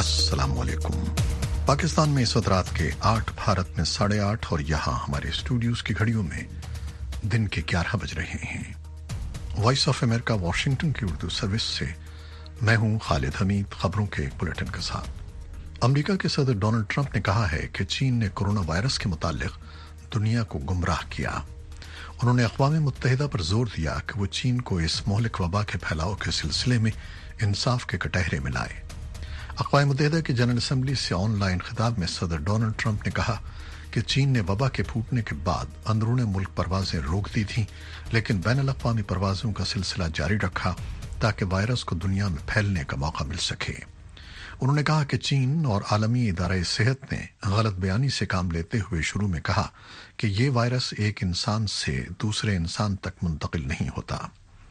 अस्सलाम वालेकुम। पाकिस्तान में इस वक्त रात के 8, भारत में 8:30 और यहाँ हमारे स्टूडियोज की घड़ियों में दिन के 11 बज रहे हैं। वॉइस ऑफ अमेरिका वाशिंगटन की उर्दू सर्विस से मैं हूँ खालिद हमीद, खबरों के एक बुलेटिन के साथ। अमेरिका के सदर डोनाल्ड ट्रंप ने कहा है कि चीन ने कोरोना वायरस के मुतालिक दुनिया को गुमराह किया। उन्होंने अक़वाम मुत्तहिदा पर जोर दिया कि वो चीन को इस मोहलिक वबा के फैलाव के सिलसिले में इंसाफ के कटहरे में लाए। अक़वाम मुत्तहिदा की जनरल असम्बली से ऑनलाइन खिताब में सदर डोनाल्ड ट्रंप ने कहा कि चीन ने वबा के फूटने के बाद अंदरून मुल्क परवाजें रोक दी थीं, लेकिन बैनुल अक़वामी परवाज़ों का सिलसिला जारी रखा ताकि वायरस को दुनिया में फैलने का मौका मिल सके। उन्होंने कहा कि चीन और आलमी इदारा सेहत ने गलत बयानी से काम लेते हुए शुरू में कहा कि ये वायरस एक इंसान से दूसरे इंसान तक मुंतकिल नहीं होता।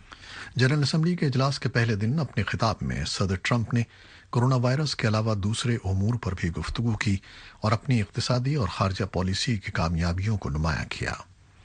जनरल असम्बली के इजलास के पहले दिन अपने खिताब में सदर ट्रंप ने कोरोना वायरस के अलावा दूसरे उमूर पर भी गुफ्तगू की और अपनी इक़्तिसादी और खारजा पॉलिसी की कामयाबियों को नुमायां किया।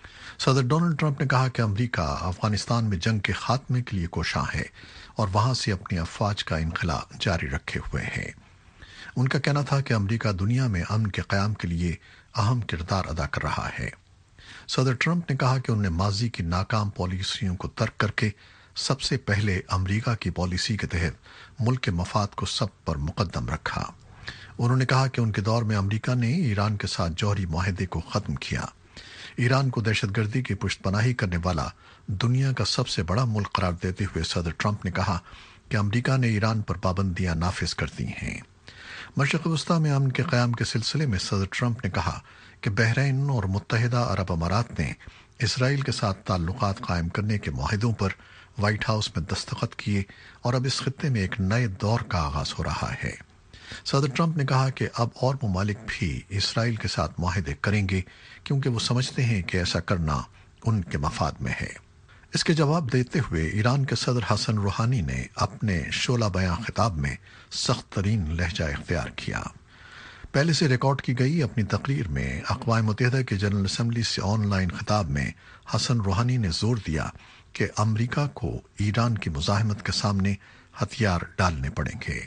सदर डोनाल्ड ट्रंप ने कहा कि अमरीका अफगानिस्तान में जंग के खात्मे के लिए कोशां है और वहां से अपनी अफवाज का इनखला जारी रखे हुए है। उनका कहना था कि अमरीका दुनिया में अमन के क़याम के लिए अहम किरदार अदा कर रहा है। सदर ट्रंप ने कहा कि उन्होंने माजी की नाकाम पॉलिसियों को तर्क करके सबसे पहले अमरीका की पॉलिसी के तहत मुल्क के मफाद को सब पर मुकद्दम रखा। उन्होंने कहा कि उनके दौर में अमरीका ने ईरान के साथ जौहरी मुआहदे को ख़त्म किया। ईरान को दहशतगर्दी की पुष्टपनाही करने वाला दुनिया का सबसे बड़ा मुल्क करार देते हुए सदर ट्रंप ने कहा कि अमरीका ने ईरान पर पाबंदियां नाफिज कर दी हैं। मशरिक़ वस्ता में अमन के क़याम के सिलसिले में सदर ट्रंप ने कहा कि बहरीन और मुत्तहिदा अरब अमारात ने इसराइल के साथ ताल्लुकात कायम करने के मुआहदों पर व्हाइट हाउस में दस्तखत किए और अब इस खित्ते में एक नए दौर का आगाज हो रहा है। सदर ट्रंप ने कहा कि अब और ममालिक भी इसराइल के साथ मुआहदे करेंगे क्योंकि वो समझते हैं कि ऐसा करना उनके मफाद में है। इसके जवाब देते हुए ईरान के सदर हसन रूहानी ने अपने शोला बयां खिताब में सख्त तरीन लहजा इख्तियार किया। पहले से रिकॉर्ड की गई अपनी तकरीर में अक़वाम मुत्तहिदा की जनरल असम्बली से ऑनलाइन खिताब में हसन रूहानी ने जोर दिया कि अमरीका को ईरान की मुज़ाहिमत के सामने हथियार डालने पड़ेंगे।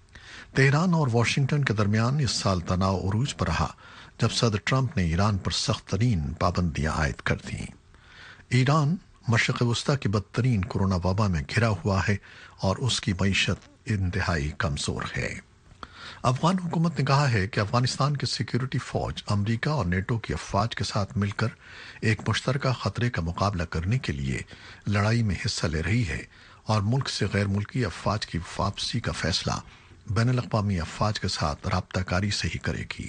तेहरान और वाशिंगटन के दरमियान इस साल तनाव उरूज पर रहा जब सदर ट्रंप ने ईरान पर सख्त तरीन पाबंदियां आयद कर दी। ईरान मशरिक़ वस्ता की बदतरीन कोरोना वबा में घिरा हुआ है और उसकी मईशत इंतहाई कमज़ोर है। अफगान हुकूमत ने कहा है कि अफगानिस्तान की सिक्योरिटी फौज अमरीका और नेटो की अफवाज के साथ मिलकर एक मुश्तरका खतरे का मुकाबला करने के लिए लड़ाई में हिस्सा ले रही है और मुल्क से गैर मुल्की अफवाज की वापसी का फैसला बैनुल अक़वामी अफवाज के साथ राब्ताकारी से ही करेगी।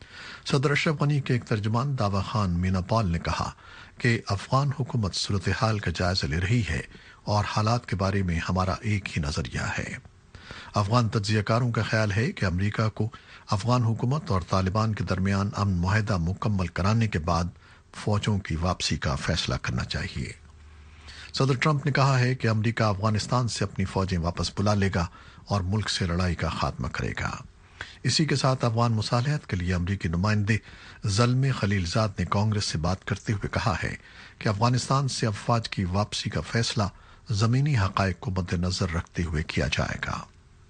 सदर अशरफ गनी के एक तर्जुमान दावा खान मीना पॉल ने कहा कि अफगान हुकूमत सूरत हाल का जायजा ले रही है और हालात के बारे में हमारा एक ही नजरिया है। अफगान तज्ज़ियाकारों का ख्याल है कि अमरीका को अफगान हुकूमत और तालिबान के दरमियान अमन मुआहदा मुकम्मल कराने के बाद फौजों की वापसी का फैसला करना चाहिए। सदर ट्रंप ने कहा है कि अमरीका अफगानिस्तान से अपनी फौजें वापस बुला लेगा और मुल्क से लड़ाई का खात्मा करेगा। इसी के साथ अफगान मुसालहत के लिए अमरीकी नुमाइंदे ज़ल्मे खलीलजाद ने कांग्रेस से बात करते हुए कहा है कि अफगानिस्तान से अफवाज की वापसी का फैसला ज़मीनी हक़ाइक़ को मद्देनज़र रखते हुए किया जाएगा।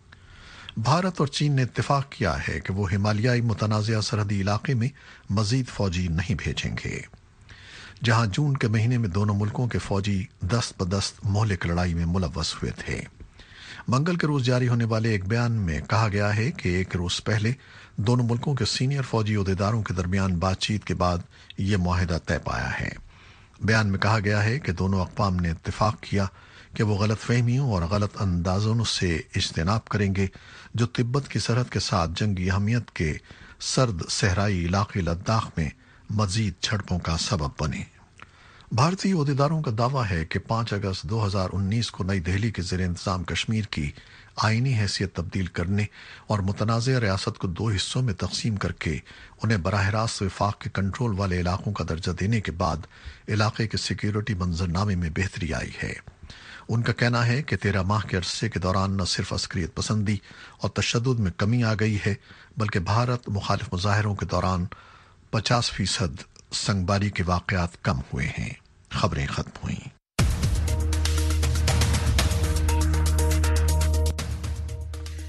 भारत और चीन ने इत्तेफाक किया है कि वो हिमालयाई मुतनाज़िया सरहदी इलाके में मजीद फौजी नहीं भेजेंगे। जहां जून के महीने में दोनों मुल्कों के फौजी दस्त बदस्त मोहलिक लड़ाई में मुलव्वस हुए थे। मंगल के रोज जारी होने वाले एक बयान में कहा गया है कि एक रोज पहले दोनों मुल्कों के सीनियर फौजी ओहदेदारों के दरमियान बातचीत के बाद यह मुआहदा तय पाया है। बयान में कहा गया है कि दोनों अक़वाम ने इत्तेफाक किया कि वो गलत फहमियों और गलत अंदाजों से इज्तनाब करेंगे जो तिब्बत की सरहद के साथ जंगी अहमियत के सर्द सहराई इलाके लद्दाख में मजीद झड़पों का सबब बने। भारतीय ओहदेदारों का दावा है कि 5 अगस्त 2019 को नई दिल्ली के ज़ेर इंतज़ाम कश्मीर की आईनी हैसियत तब्दील करने और मुतनाज़िया रियासत को 2 हिस्सों में तकसीम करके उन्हें बराह रास्त वफाक के कंट्रोल वाले इलाकों का दर्जा देने के बाद इलाके के सिक्योरिटी मंजरनामे में बेहतरी आई है। उनका कहना है कि 13 माह के अरसे के दौरान न सिर्फ अस्करियत पसंदी और तशद्दुद में कमी आ गई है बल्कि भारत मुखालिफ मुजाहिरों के दौरान 50% संगबारी के वाक़यात कम हुए हैं। खबरें खत्म हुई।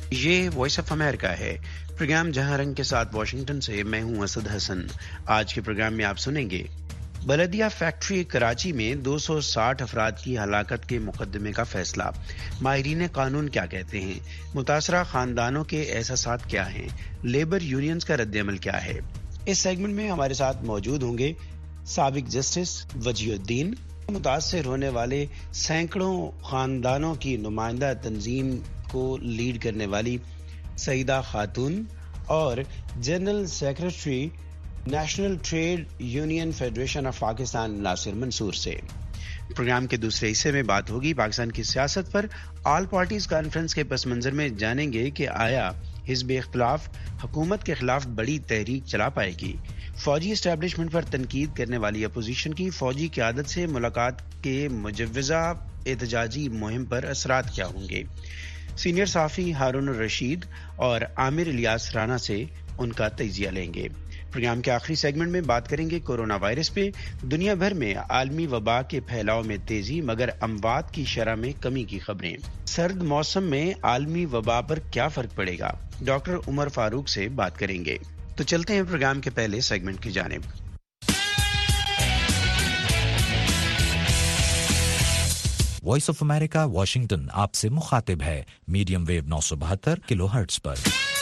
یہ وائس آف امریکہ ہے، پروگرام جہاں رنگ کے ساتھ واشنگٹن سے میں ہوں اسد حسن۔ آج کے پروگرام میں آپ سنیں گے بلدیہ فیکٹری کراچی میں 260 افراد کی ہلاکت کے مقدمے کا فیصلہ، ماہرین قانون کیا کہتے ہیں، متاثرہ خاندانوں کے احساسات کیا ہیں، لیبر یونینز کا رد عمل کیا ہے۔ اس سیگمنٹ میں ہمارے ساتھ موجود ہوں گے سابق جسٹس وجیہ الدین، متاثر ہونے والے سینکڑوں خاندانوں کی نمائندہ تنظیم کو لیڈ کرنے والی سعیدہ خاتون، اور general secretary national trade union federation of Pakistan Nasir Mansoor سے۔ پروگرام کے دوسرے حصے میں بات ہوگی پاکستان کی سیاست پر۔ آل پارٹیز کانفرنس کے پس منظر میں جانیں گے کہ آیا حزب اختلاف حکومت کے خلاف بڑی تحریک چلا پائے گی۔ فوجی اسٹیبلشمنٹ پر تنقید کرنے والی اپوزیشن کی فوجی قیادت سے ملاقات کے مجوزہ احتجاجی مہم پر اثرات کیا ہوں گے۔ سینئر صحافی ہارون الرشید اور عامر الیاس رانا سے ان کا تجزیہ لیں گے۔ پروگرام کے آخری سیگمنٹ میں بات کریں گے کورونا وائرس پہ۔ دنیا بھر میں عالمی وبا کے پھیلاؤ میں تیزی مگر اموات کی شرح میں کمی کی خبریں۔ سرد موسم میں عالمی وبا پر کیا فرق پڑے گا، ڈاکٹر عمر فاروق سے بات کریں گے۔ تو چلتے ہیں پروگرام کے پہلے سیگمنٹ کی جانب۔ وائس آف امریکہ واشنگٹن آپ سے مخاطب ہے، میڈیم ویو 972 کلو ہرٹز پر۔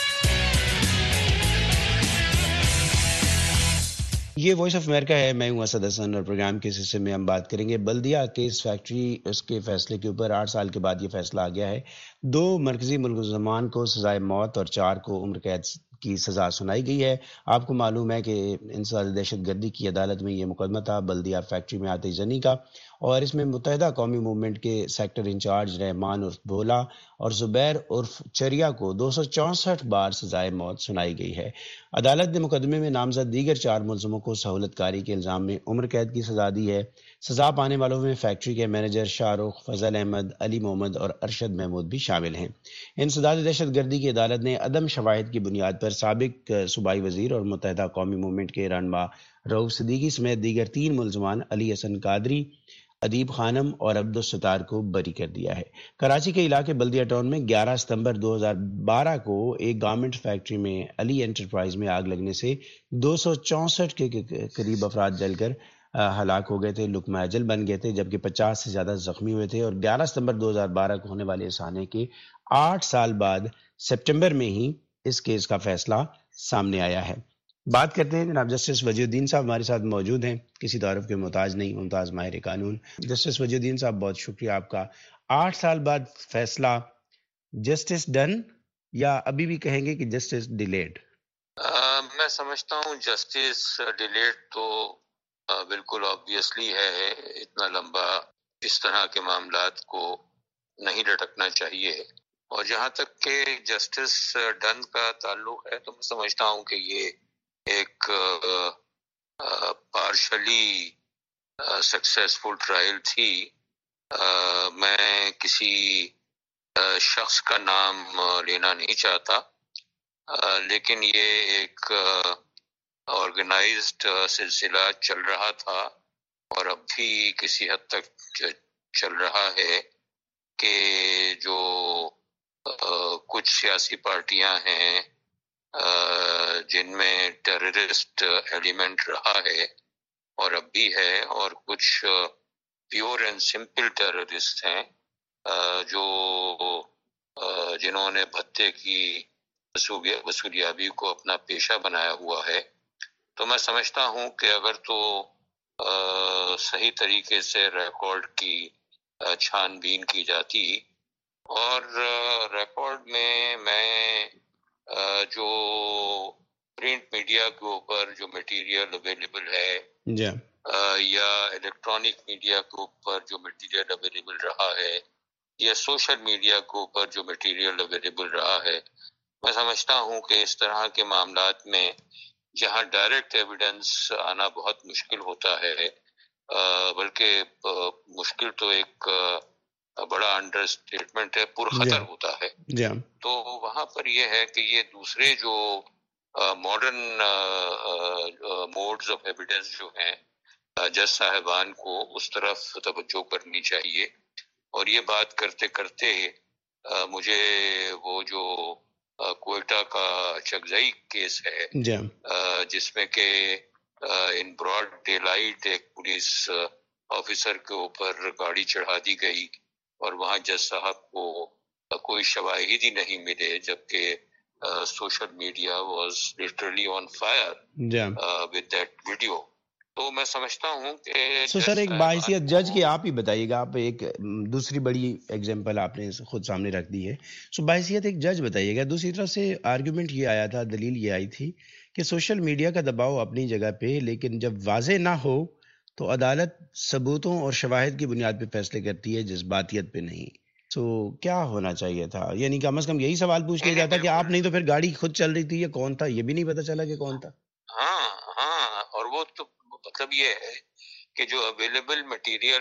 یہ وائس آف امریکہ ہے، میں ہوں اسد حسن، اور پروگرام کے اس حصے میں ہم بات کریں گے بلدیہ کیس فیکٹری، اس کے فیصلے کے اوپر۔ 8 سال کے بعد یہ فیصلہ آ گیا ہے۔ 2 مرکزی ملزمان کو سزائے موت اور 4 کو عمر قید کی سزا سنائی گئی ہے۔ آپ کو معلوم ہے کہ انسداد دہشت گردی کی عدالت میں یہ مقدمہ تھا بلدیہ فیکٹری میں آتش زنی کا، اور اس میں متحدہ قومی موومنٹ کے سیکٹر انچارج رحمان عرف بھولا اور زبیر عرف چریا کو 264 بار سزائے موت سنائی گئی ہے۔ عدالت نے مقدمے میں نامزد دیگر 4 ملزموں کو سہولت کاری کے الزام میں عمر قید کی سزا دی ہے۔ سزا پانے والوں میں فیکٹری کے مینیجر شاہ رخ، فضل احمد، علی محمد اور ارشد محمود بھی شامل ہیں۔ انسداد دہشت گردی کی عدالت نے عدم شواہد کی بنیاد پر سابق صوبائی وزیر اور متحدہ قومی موومنٹ کے رہنما رؤوف صدیقی سمیت دیگر 3 ملزمان علی حسن قادری، ادیب خانم اور عبدالستار کو بری کر دیا ہے۔ کراچی کے علاقے بلدیہ ٹاؤن میں 11 ستمبر 2012 کو ایک گارمنٹ فیکٹری میں علی انٹرپرائز میں آگ لگنے سے 264 کے قریب افراد جل کر ہلاک ہو گئے تھے، لقمہ اجل بن گئے تھے، جبکہ 50 سے زیادہ زخمی ہوئے تھے۔ اور 11 ستمبر 2012 کو ہونے والے اس حادثے کے 8 سال بعد سپٹمبر میں ہی اس کیس کا فیصلہ سامنے آیا ہے۔ بات کرتے ہیں جناب جسٹس وجیہ الدین صاحب ہمارے ساتھ موجود ہیں، کسی تعارف کے محتاج نہیں، ممتاز ماہر قانون۔ جسٹس وجیہ الدین صاحب بہت شکریہ آپ کا۔ 8 سال بعد فیصلہ، جسٹس ڈن یا ابھی بھی کہیں گے کہ جسٹس ڈیلیڈ؟ میں سمجھتا ہوں جسٹس ڈیلیڈ تو بالکل آبویسلی ہے، اتنا لمبا اس طرح کے معاملات کو نہیں لٹکنا چاہیے۔ اور جہاں تک کہ جسٹس ڈن کا تعلق ہے تو میں سمجھتا ہوں کہ یہ ایک پارشلی سکسیسفل ٹرائل تھی۔ میں کسی شخص کا نام لینا نہیں چاہتا، لیکن یہ ایک آرگنائزڈ سلسلہ چل رہا تھا اور اب بھی کسی حد تک چل رہا ہے کہ جو کچھ سیاسی پارٹیاں ہیں جن میں ٹیررسٹ ایلیمنٹ رہا ہے اور اب بھی ہے، اور کچھ پیور اینڈ سمپل ٹیررسٹ ہیں جو جنہوں نے بھتے کی وصولیابی کو اپنا پیشہ بنایا ہوا ہے۔ تو میں سمجھتا ہوں کہ اگر تو صحیح طریقے سے ریکارڈ کی چھان بین کی جاتی، اور ریکارڈ میں جو پرنٹ میڈیا کے اوپر جو میٹیریل اویلیبل ہے یا الیکٹرانک میڈیا کے اوپر جو میٹیریل اویلیبل رہا ہے یا سوشل میڈیا کے اوپر جو میٹیریل اویلیبل رہا ہے، میں سمجھتا ہوں کہ اس طرح کے معاملات میں جہاں ڈائریکٹ ایویڈنس آنا بہت مشکل ہوتا ہے، بلکہ مشکل تو ایک بڑا انڈر اسٹیٹمنٹ ہے، پرخطر ہوتا ہے، تو وہاں پر یہ ہے کہ یہ دوسرے جو ماڈرن موڈز آف ایویڈنس جو ہیں، جج صاحبان کو اس طرف توجہ کرنی چاہیے۔ اور یہ بات کرتے کرتے مجھے وہ جو کوئٹہ کا چکزئی کیس ہے جس میں کہ ان براڈ ڈے لائٹ ایک پولیس آفیسر کے اوپر گاڑی چڑھا دی گئی اور وہاں جج صاحب کو کوئی شواہد ہی نہیں ملے، جبکہ social media was literally on fire with that video. تو میں سمجھتا ہوں کہ سر ایک باحثیت جج کے آپ ہی بتائیے گا، آپ ایک دوسری بڑی ایگزامپل آپ نے خود سامنے رکھ دی ہے، باحثیت ایک جج بتائیے گا. دوسری طرف سے آرگیومنٹ یہ آیا تھا، دلیل یہ آئی تھی کہ سوشل میڈیا کا دباؤ اپنی جگہ پہ، لیکن جب واضح نہ ہو تو عدالت ثبوتوں اور شواہد کی بنیاد پہ فیصلے کرتی ہے، جذباتیت پہ نہیں. کیا ہونا چاہیے تھا؟ یعنی کم از کم یہی سوال پوچھ لیا جاتا کہ آپ نہیں تو پھر گاڑی خود چل رہی تھی، یہ کون تھا یہ بھی نہیں پتا چلا کہ کون تھا. ہاں، اور وہ تو مطلب یہ ہے کہ جو اویلیبل مٹیریل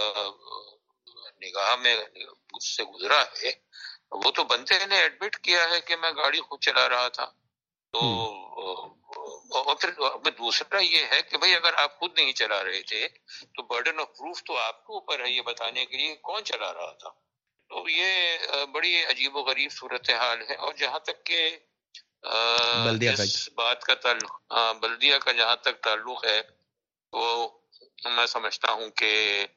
نگاہ میں مجھ سے گزرا ہے، وہ تو بندے نے ایڈمٹ کیا ہے کہ میں گاڑی خود چلا رہا تھا. تو اور پھر دوسرا یہ ہے کہ بھئی اگر آپ خود نہیں چلا رہے تھے تو برڈن آف پروف تو آپ کے اوپر ہے یہ بتانے کے لیے کون چلا رہا تھا. تو یہ بڑی عجیب و غریب صورتحال ہے. اور جہاں تک کہ اس بات کا تعلق بلدیہ کا جہاں تک تعلق ہے، تو میں سمجھتا ہوں کہ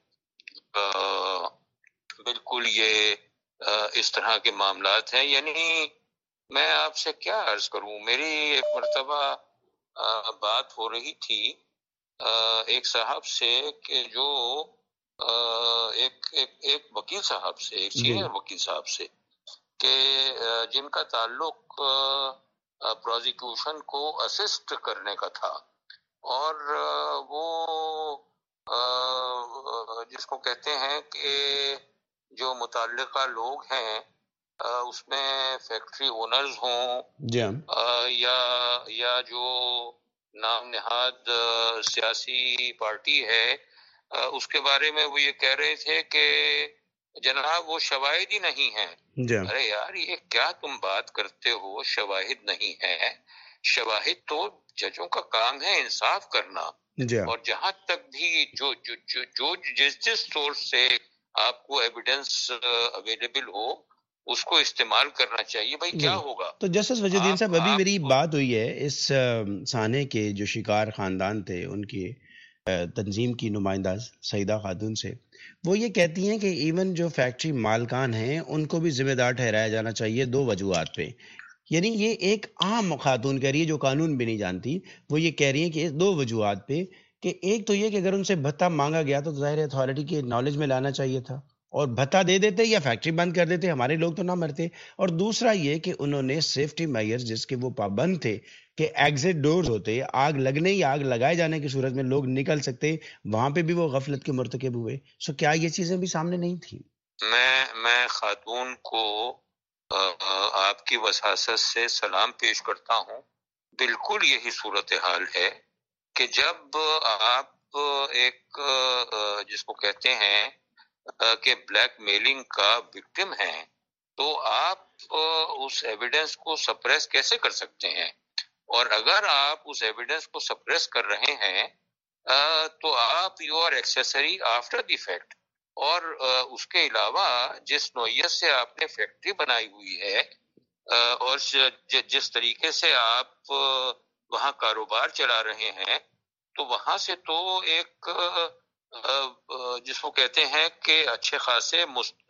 بالکل یہ اس طرح کے معاملات ہیں. یعنی میں آپ سے کیا عرض کروں، میری ایک مرتبہ بات ہو رہی تھی ایک صاحب سے کہ جو ایک وکیل صاحب سے، ایک سینئر وکیل صاحب سے، کہ جن کا تعلق پروزیکیوشن کو اسسٹ کرنے کا تھا، اور وہ جس کو کہتے ہیں کہ جو متعلقہ لوگ ہیں اس میں فیکٹری اونرز ہوں یا جو نام نہاد سیاسی پارٹی ہے، اس کے بارے میں وہ یہ کہہ رہے تھے کہ جناب وہ شواہد ہی نہیں ہیں. ارے یار یہ کیا تم بات کرتے ہو، شواہد نہیں ہے؟ شواہد تو ججوں کا کام ہے انصاف کرنا. اور جہاں تک بھی جو جس سورس سے آپ کو ایویڈنس اویلیبل ہو اس کو استعمال کرنا چاہیے. بھائی کیا ہوگا؟ تو جسٹس وجہ الدین صاحب، ابھی میری بات ہوئی ہے اس سانے کے جو شکار خاندان تھے، ان کی تنظیم کی نمائندہ سعیدہ خاتون سے، وہ یہ کہتی ہیں کہ ایون جو فیکٹری مالکان ہیں ان کو بھی ذمہ دار ٹھہرایا جانا چاہیے دو وجوہات پہ. یعنی یہ ایک عام خاتون کہہ رہی ہے جو قانون بھی نہیں جانتی، وہ یہ کہہ رہی ہیں کہ دو وجوہات پہ، کہ ایک تو یہ کہ اگر ان سے بھتہ مانگا گیا تو ظاہر اتھارٹی کے نالج میں لانا چاہیے تھا اور بھتہ دے دیتے یا فیکٹری بند کر دیتے، ہمارے لوگ تو نہ مرتے. اور دوسرا یہ کہ انہوں نے سیفٹی میئر جس کے وہ پابند تھے کہ ایگزٹ ڈورز ہوتے، آگ لگنے یا آگ لگائے جانے کی صورت میں لوگ نکل سکتے، وہاں پہ بھی وہ غفلت کے مرتکب ہوئے. کیا یہ چیزیں بھی سامنے نہیں تھیں؟ میں خاتون کو آپ کی وساست سے سلام پیش کرتا ہوں. بالکل یہی صورتحال ہے کہ جب آپ ایک جس کو کہتے ہیں کہ بلیک میلنگ کا وکٹم ہیں، تو آپ اس ایویڈنس کو سپریس کیسے کر سکتے ہیں؟ اور اگر آپ اس ایویڈنس کو سپریس کر رہے ہیں تو آپ you are accessory after the fact. اور اس کے علاوہ جس نوعیت سے آپ نے فیکٹری بنائی ہوئی ہے اور جس طریقے سے آپ وہاں کاروبار چلا رہے ہیں، تو وہاں سے تو ایک جس کو کہتے ہیں کہ اچھے خاصے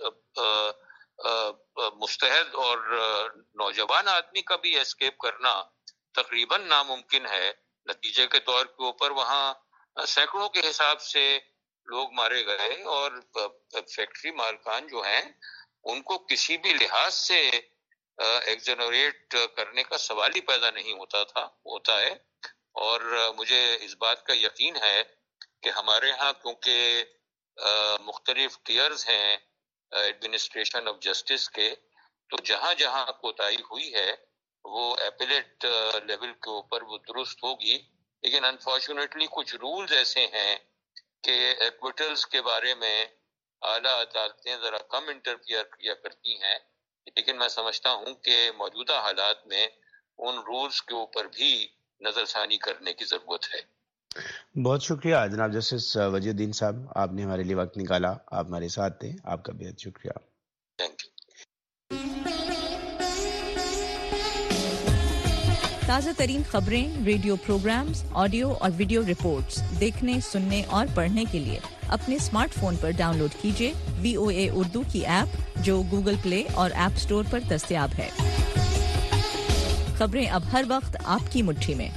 مستحد اور نوجوان آدمی کا بھی اسکیپ کرنا تقریباً ناممکن ہے. نتیجے کے طور کے اوپر وہاں سینکڑوں کے حساب سے لوگ مارے گئے، اور فیکٹری مالکان جو ہیں ان کو کسی بھی لحاظ سے ایگزنوریٹ کرنے کا سوال ہی پیدا نہیں ہوتا ہے. اور مجھے اس بات کا یقین ہے کہ ہمارے ہاں کیونکہ مختلف ٹیئرز ہیں ایڈمنسٹریشن آف جسٹس کے، تو جہاں جہاں کوتاہی ہوئی ہے وہ ایپیلیٹ لیول کے اوپر وہ درست ہوگی. لیکن انفارچونیٹلی کچھ رولز ایسے ہیں کہ ایکویٹلز کے بارے میں اعلیٰ عدالتیں ذرا کم انٹرفیئر کیا کرتی ہیں. لیکن میں سمجھتا ہوں کہ موجودہ حالات میں ان رولز کے اوپر بھی نظر ثانی کرنے کی ضرورت ہے. بہت شکریہ جناب جسٹس وجہ الدین صاحب، آپ نے ہمارے لیے وقت نکالا، آپ ہمارے ساتھ تھے، آپ کا بہت شکریہ. ताज़ा तरीन खबरें, रेडियो प्रोग्राम्स, ऑडियो और वीडियो रिपोर्ट्स देखने, सुनने और पढ़ने के लिए अपने स्मार्टफोन पर डाउनलोड कीजिए VOA उर्दू की ऐप, जो गूगल प्ले और ऐप स्टोर पर दस्तयाब है। खबरें अब हर वक्त आपकी मुट्ठी में।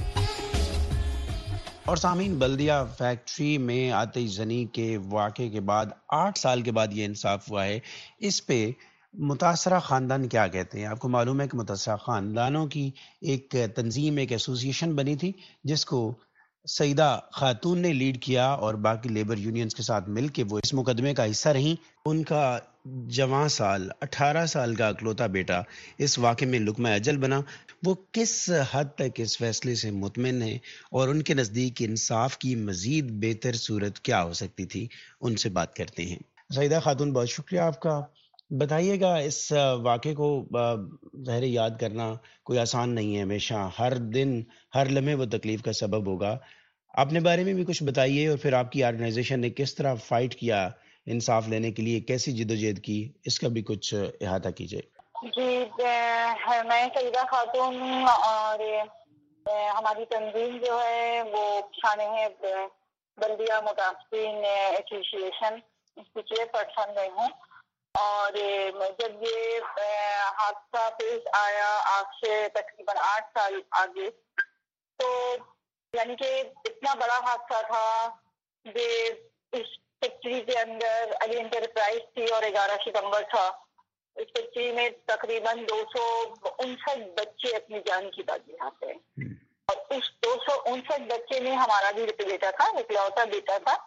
और सामीन, बल्दिया फैक्ट्री में आतिशज़नी के वाक़े के बाद 8 साल के बाद ये इंसाफ हुआ है। इस पे मुतासरा ख़ानदान क्या कहते हैं? आपको मालूम है कि मुतासरा ख़ानदानों की एक तंजीम, एक एसोसिएशन बनी थी, जिसको सईदा खातून ने लीड किया और बाकी लेबर यूनियंस के साथ मिलके वो इस मुकदमे का हिस्सा रहीं। उनका जवां साल 18 साल का अकलौता बेटा इस वाक़े में लुक़मा अजल बना। वो किस हद तक इस फैसले से मुतमिन है और उनके नज़दीक इंसाफ की मज़ीद बेहतर सूरत क्या हो सकती थी, उनसे बात करते हैं। सईदा खातून, बहुत शुक्रिया आपका। बताइएगा, इस वाक़े को ज़ाहिर याद करना कोई आसान नहीं है। हमेशा हर दिन हर लम्हे वो तकलीफ़ का सबब होगा। अपने बारे में भी कुछ बताइए और फिर आपकी ऑर्गेनाइजेशन ने किस तरह फाइट किया इंसाफ लेने के लिए, कैसी जिद्दोजहद की, इसका भी कुछ इहाता कीजिए। जी, मैं सईदा खातून हूँ और हमारी तंजीम जो है वो शान है बल्दिया मुतासरीन एसोसिएशन, इसकी चेयरपर्सन में हूँ। और जब ये हादसा पेश आया आज से तकरीबन 8 साल आगे, तो यानी कि इतना बड़ा हादसा था कि इस फैक्ट्री के अंदर अली एंटरप्राइज थी और 11 सितंबर था। इस फैक्ट्री में तकरीबन 259 बच्चे अपनी जान की बाजी आते हैं और उस 259 बच्चे में हमारा भी बेटा था, इकलौता बेटा था।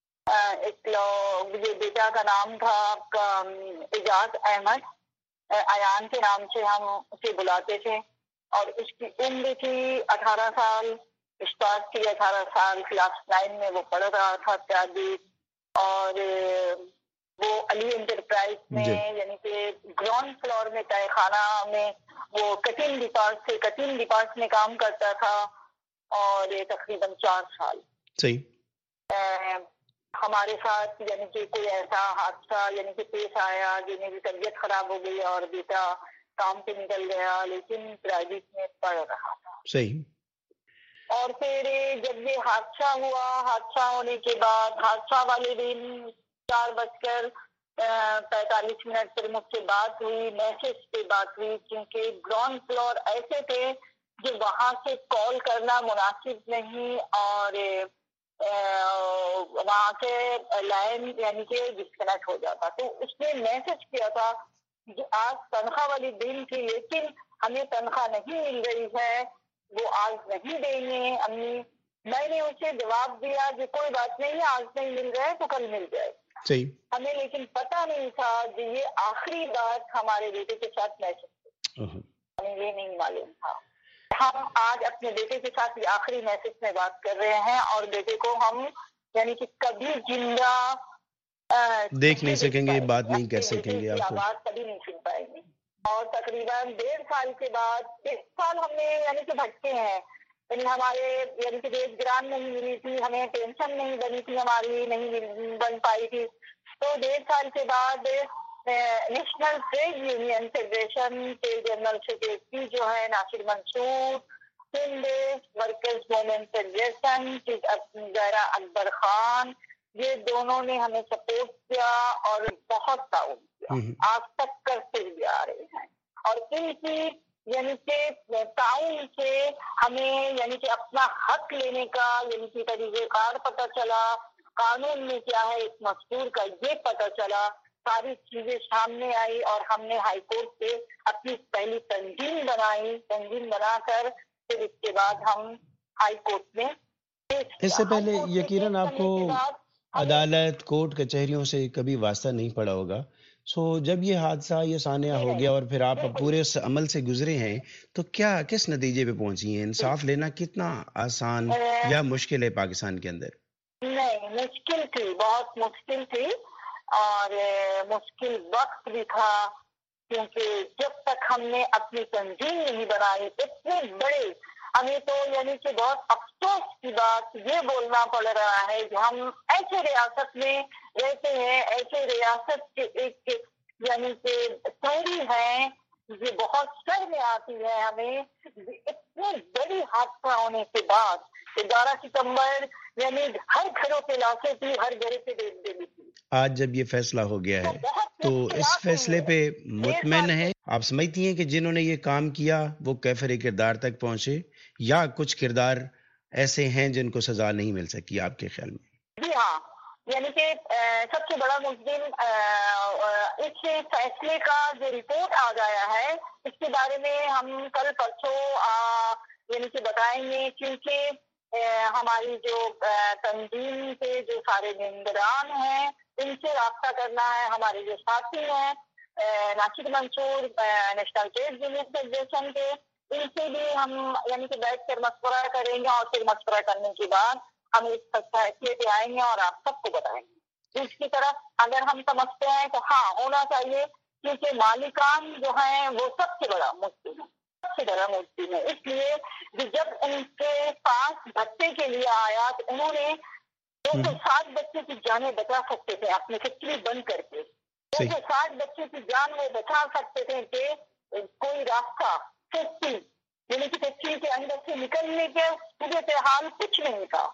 ये बेटा का नाम था आपका एजाज अहमद, अयान के नाम से हम उसे बुलाते थे। और उसकी उम्र थी 18 साल, स्टार्ट की 18 साल, क्लास 9 में वो पढ़ रहा था त्यागी। और वो अली एंटरप्राइज में यानी कि ग्राउंड फ्लोर में तहखाना में वो कटिंग डिपार्ट में काम करता था और तकरीबन 4 साल। सही। हमारे साथ यानी कि कोई ऐसा हादसा यानी कि पेश आया कि मेरी तबीयत खराब हो गई और बेटा काम पे निकल गया, लेकिन प्राइवेट में पढ़ रहा था। सही। और फिर जब ये हादसा हुआ, हादसा होने के बाद हादसा वाले दिन 4:45 पर मुझसे बात हुई, मैसेज पे बात हुई, क्योंकि ग्राउंड फ्लोर ऐसे थे जो वहां से कॉल करना मुनासिब नहीं और वहां से लाइन यानी कि डिस्कनेक्ट हो जाता। तो उसने मैसेज किया था कि आज तनख्वाह वाली दिन थी, लेकिन हमें तनख्वाह नहीं मिल रही है, वो आज नहीं देंगे अम्मी। मैंने उसे जवाब दिया कि कोई बात नहीं, आज नहीं मिल रहा है तो कल मिल जाएगा। सही। हमें लेकिन पता नहीं था कि ये आखिरी बात हमारे बेटे के साथ मैसेज, हमें ये नहीं मालूम था। हम आज अपने बेटे के साथ ये आखिरी मैसेज में बात कर रहे हैं और बेटे को हम यानी कि कभी जिंदा देख नहीं सकेंगे, बात नहीं कर सकेंगे, आपको आवाज कभी नहीं सुन पाएंगे। और तकरीबन 1.5 साल के बाद 1 साल हमने यानी कि भटके हैं, यानी हमारे यानी कि रेट ग्रांट नहीं मिली थी, हमें पेंशन नहीं बनी थी, हमारी नहीं बन पाई थी। तो 1.5 साल के बाद नेशनल ट्रेड यूनियन फेडरेशन के जनरल सेक्रेटरी जो है Nasir Mansoor, Hind workers women federation Zahra Akbar Khan, ये दोनों ने हमें सपोर्ट किया और बहुत ताउन किया, आज तक करते हुए आ रहे हैं। और इनकी यानी कि ताउन से हमें यानी कि अपना हक लेने का यानी कि तरीक़ेकार पता चला, कानून में क्या है एक मजदूर का ये पता चला, सारी चीजें सामने आई और हमने हाई कोर्ट से अपनी पहली तंजीम बनाई। तंजीम बनाकर फिर इसके बाद हम हाई कोर्ट में इससे पहले यकीनन आपको अदालत, कोर्ट, कचहरियों से कभी वास्ता नहीं पड़ा होगा। जब ये हादसा, ये सानिया हो गया और फिर आप पूरे उस अमल से गुजरे हैं, तो किस नतीजे पे पहुंची हैं? इंसाफ लेना कितना आसान या मुश्किल है पाकिस्तान के अंदर? नहीं, मुश्किल थी, बहुत मुश्किल थी और मुश्किल वक्त भी था, क्योंकि जब तक हमने अपनी तंजीम नहीं बनाई, इतने बड़े हमें तो यानी कि बहुत अफसोस की बात ये बोलना पड़ रहा है कि हम ऐसे रियासत में रहते हैं, ऐसे रियासत के एक यानी कि शहरी हैं یہ بہت سر میں آتی ہے ہمیں. اتنی بڑی حادثہ ہونے کے بعد 11 ستمبر یعنی ہر گھروں پہ لاشیں تھی, ہر گھر پہ دیکھ دینی تھی. آج جب یہ فیصلہ ہو گیا ہے تو اس فیصلے پہ مطمئن ہے؟ آپ سمجھتی ہیں کہ جنہوں نے یہ کام کیا وہ کیفر کردار تک پہنچے, یا کچھ کردار ایسے ہیں جن کو سزا نہیں مل سکی آپ کے خیال میں؟ جی ہاں, یعنی کہ سب سے بڑا ملزم اس فیصلے کا جو رپورٹ آ گیا ہے اس کے بارے میں ہم کل پرسوں یعنی کہ بتائیں گے, کیونکہ ہماری جو تنظیم کے جو سارے ممبران ہیں ان سے رابطہ کرنا ہے. ہمارے جو ساتھی ہیں Nashid Mansoor national trade union federation کے, ان سے بھی ہم یعنی کہ بیٹھ کر مشورہ کریں گے, اور پھر مشورہ کرنے کے بعد ہم اس فیصلے پہ آئیں گے اور آپ سب کو بتائیں گے. دوسری طرف اگر ہم سمجھتے ہیں تو ہاں ہونا چاہیے, کیونکہ مالکان جو ہیں وہ سب سے بڑا ملزم ہے, سب سے بڑا ملزم ہے. اس لیے کہ جب ان کے پاس بچے کے لیے آیا تو انہوں نے 260 بچے کی جانیں بچا سکتے تھے اپنی فیکٹری بند کر کے. 260 بچے کی جان وہ بچا سکتے تھے کہ کوئی راستہ فیکٹری یعنی کہ فیکٹری کے اندر سے نکلنے کے صورت حال کچھ نہیں تھا.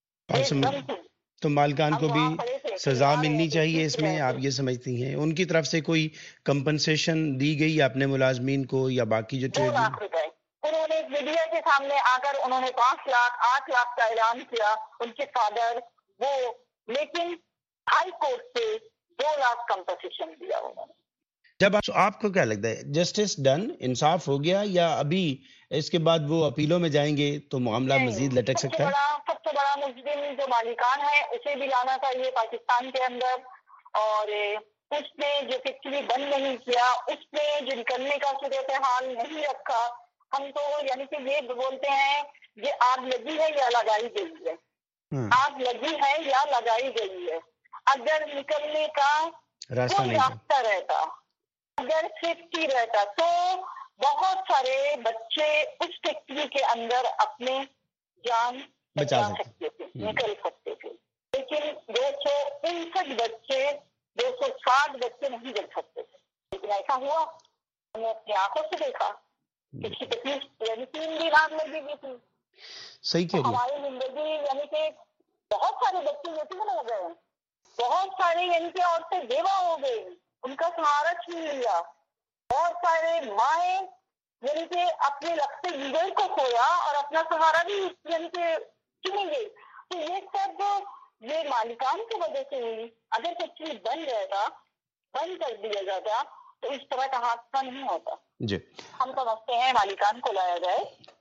تو مالکان کو بھی سزا ملنی چاہیے اس میں, آپ یہ سمجھتی ہیں؟ ان کی طرف سے کوئی کمپنسیشن دی گئی اپنے ملازمین کو یا باقی جو 2 لاکھ روپے انہوں نے میڈیا کے سامنے آ کر انہوں نے 5 لاکھ 8 لاکھ کا اعلان کیا ان کے فادر وہ, لیکن ہائی کورٹ سے 2 لاکھ کمپنسیشن دیا انہوں نے. جب آپ کو کیا لگتا ہے جسٹس ڈن, انصاف ہو گیا, یا ابھی اس کے بعد وہ اپیلوں میں جائیں گے تو معاملہ مزید لٹک سکتا ہے؟ سب سے بڑا ملزم جو مالکان ہے اسے بھی لانا چاہیے پاکستان کے اندر, اور اس نے جو فیکٹری بند نہیں کیا, اس نے جو نکلنے کا صورت حال نہیں رکھا. ہم تو یعنی کہ یہ بولتے ہیں یہ آگ لگی ہے یا لگائی گئی ہے, آگ لگی ہے یا لگائی گئی ہے. اگر نکلنے کا راستہ رہتا, اگر سیفٹی رہتا تو بہت سارے بچے اس فیکٹری کے اندر اپنے جان بچا سکتے تھے, نکل سکتے تھے. لیکن 259 بچے 260 بچے نہیں بچ سکتے تھے. لیکن ایسا ہوا, ہم نے اپنی آنکھوں سے دیکھا. اس کی تکلیف یعنی 3 دن آگ لگی ہوئی تھی. صحیح کہہ رہی ہیں. ہماری زندگی یعنی کہ بہت سارے بچے یتیم ہو گئے, بہت سارے یعنی کہ عورتیں بیوہ ہو گئی, ان کا سہارا چھین لیا. بہت سارے مائیں یعنی کہ اپنے لگتے جگر کو کھویا اور اپنا سہارا بھی یعنی کہ چنی گئی. تو یہ سب یہ مالکان کی وجہ سے ہوئی. اگر فیکٹری بند رہتا, بند کر دیا جاتا تو اس طرح کا حادثہ نہیں ہوتا. جی ہم سمجھتے ہیں مالکان کو لایا جائے.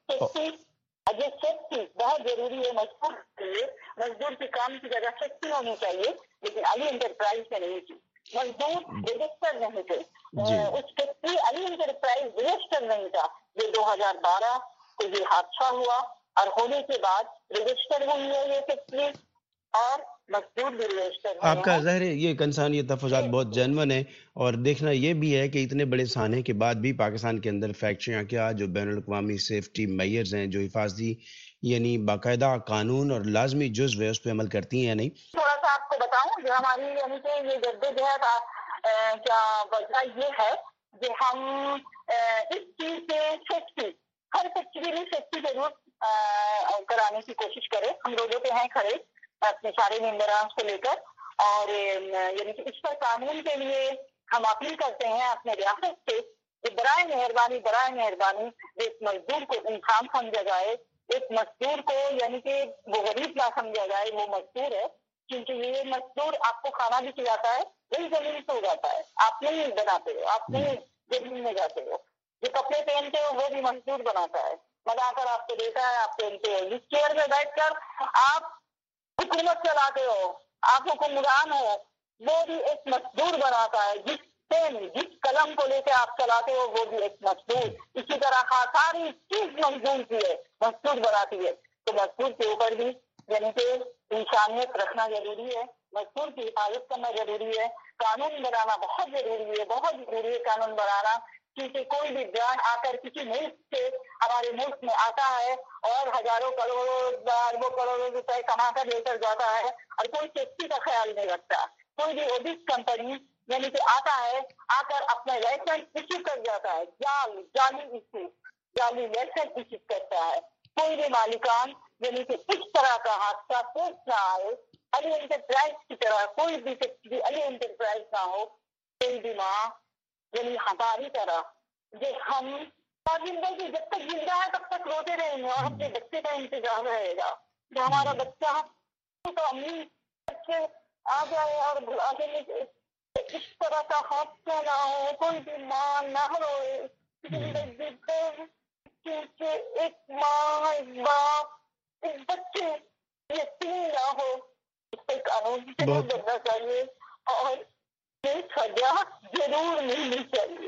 سیفٹی بہت ضروری ہے مزدور کے لیے. مزدور کے کام کی جگہ سیفٹی ہونی چاہیے, لیکن علی انٹرپرائز میں نہیں تھی. مزدور رجسٹر نہیں تھے, اس فیکٹری علی انٹرپرائز رجسٹر نہیں تھا. یہ 2012 کو یہ حادثہ ہوا اور ہونے کے بعد رجسٹر ہوئی ہے یہ فیکٹری, اور مزدور بھی رجسٹر. آپ کا ظاہر ہے یہ کنسرن, یہ تفضات بہت جینون ہے, اور دیکھنا یہ بھی ہے کہ اتنے بڑے سانحے کے بعد بھی پاکستان کے اندر فیکٹریاں کیا جو بین الاقوامی سیفٹی میئرز ہیں, جو حفاظتی یعنی باقاعدہ قانون اور لازمی جزو ہے, اس پہ عمل کرتی ہیں نہیں. تھوڑا سا آپ کو بتاؤں جو ہماری یعنی کہ یہ جدوجہد کیا وجہ یہ ہے کہ ہم اس چیز سے سیفٹی, ہر فیکٹری میں سیفٹی ضرور کرانے کی کوشش کریں. ہم روڈوں پہ ہیں کھڑے اپنے سارے ممبران کو لے کر, اور یعنی کہ اس پر قانون کے لیے ہم اپیل کرتے ہیں اپنے ریاست سے کہ برائے مہربانی ایک مزدور کو انسان سمجھا جائے, ایک مزدور کو یعنی کہ وہ غریب نہ سمجھا جائے. وہ مزدور ہے, کیونکہ یہ مزدور آپ کو کھانا بھی کھلاتا ہے, وہی زمین سے اگاتا ہے. آپ نہیں بناتے ہو, آپ نہیں زمین میں جاتے ہو. جو کپڑے پہنتے ہو وہ بھی مزدور بناتا ہے, بنا کر آپ کو دیتا ہے, آپ پہنتے ہو. جس چیئر میں بیٹھ کر آپ حکومت چلاتے ہو, آپ حکمران ہو, وہ بھی ایک مزدور بناتا ہے. جس قلم کو لے کے آپ چلاتے ہو وہ بھی ایک مزدور. اسی طرح ساری چیز مزدور کی ہے, مزدور بناتی ہے. تو مزدور کے اوپر بھی یعنی کہ انسانیت رکھنا ضروری ہے, مزدور کی حفاظت کرنا ضروری ہے. قانون بنانا بہت ضروری ہے, بہت ضروری ہے قانون بنانا, کیونکہ کوئی بھی برانڈ آ کر کسی ملک سے ہمارے ملک میں آتا ہے اور ہزاروں کروڑوں اربوں کروڑوں روپے کما کر لے کر جاتا ہے, اور کوئی سیفٹی کا خیال نہیں رکھتا. کوئی بھی اوبیس کمپنی یعنی کہ آتا ہے, آ کر اپنا لائسنس ایشو کر جاتا ہے, جعلی لائسنس ایشو کرتا ہے. کوئی بھی مالکان یعنی کہ اس طرح کا حادثہ پیش نہ آئے, علی انٹرپرائز کی طرح کوئی بھی فیکٹری علی انٹرپرائز نہ ہو. کوئی بھی ماں یعنی ہماری طرح جو ہم زندگی جب تک زندہ ہے تب تک روتے رہیں گے, اور اپنے بچے کا انتظام رہے گا. جو ہمارا بچہ تو امی بچے آ جائے اور آگے اس طرح کا حادثہ نہ ہو, کوئی بھی ماں نہ روئے. زندگی ایک ماں, ایک باپ, ایک بچے یتیم نہ ہو, اس پہ قانون ضرور بننا چاہیے اور سزا ضرور ملنی چاہیے.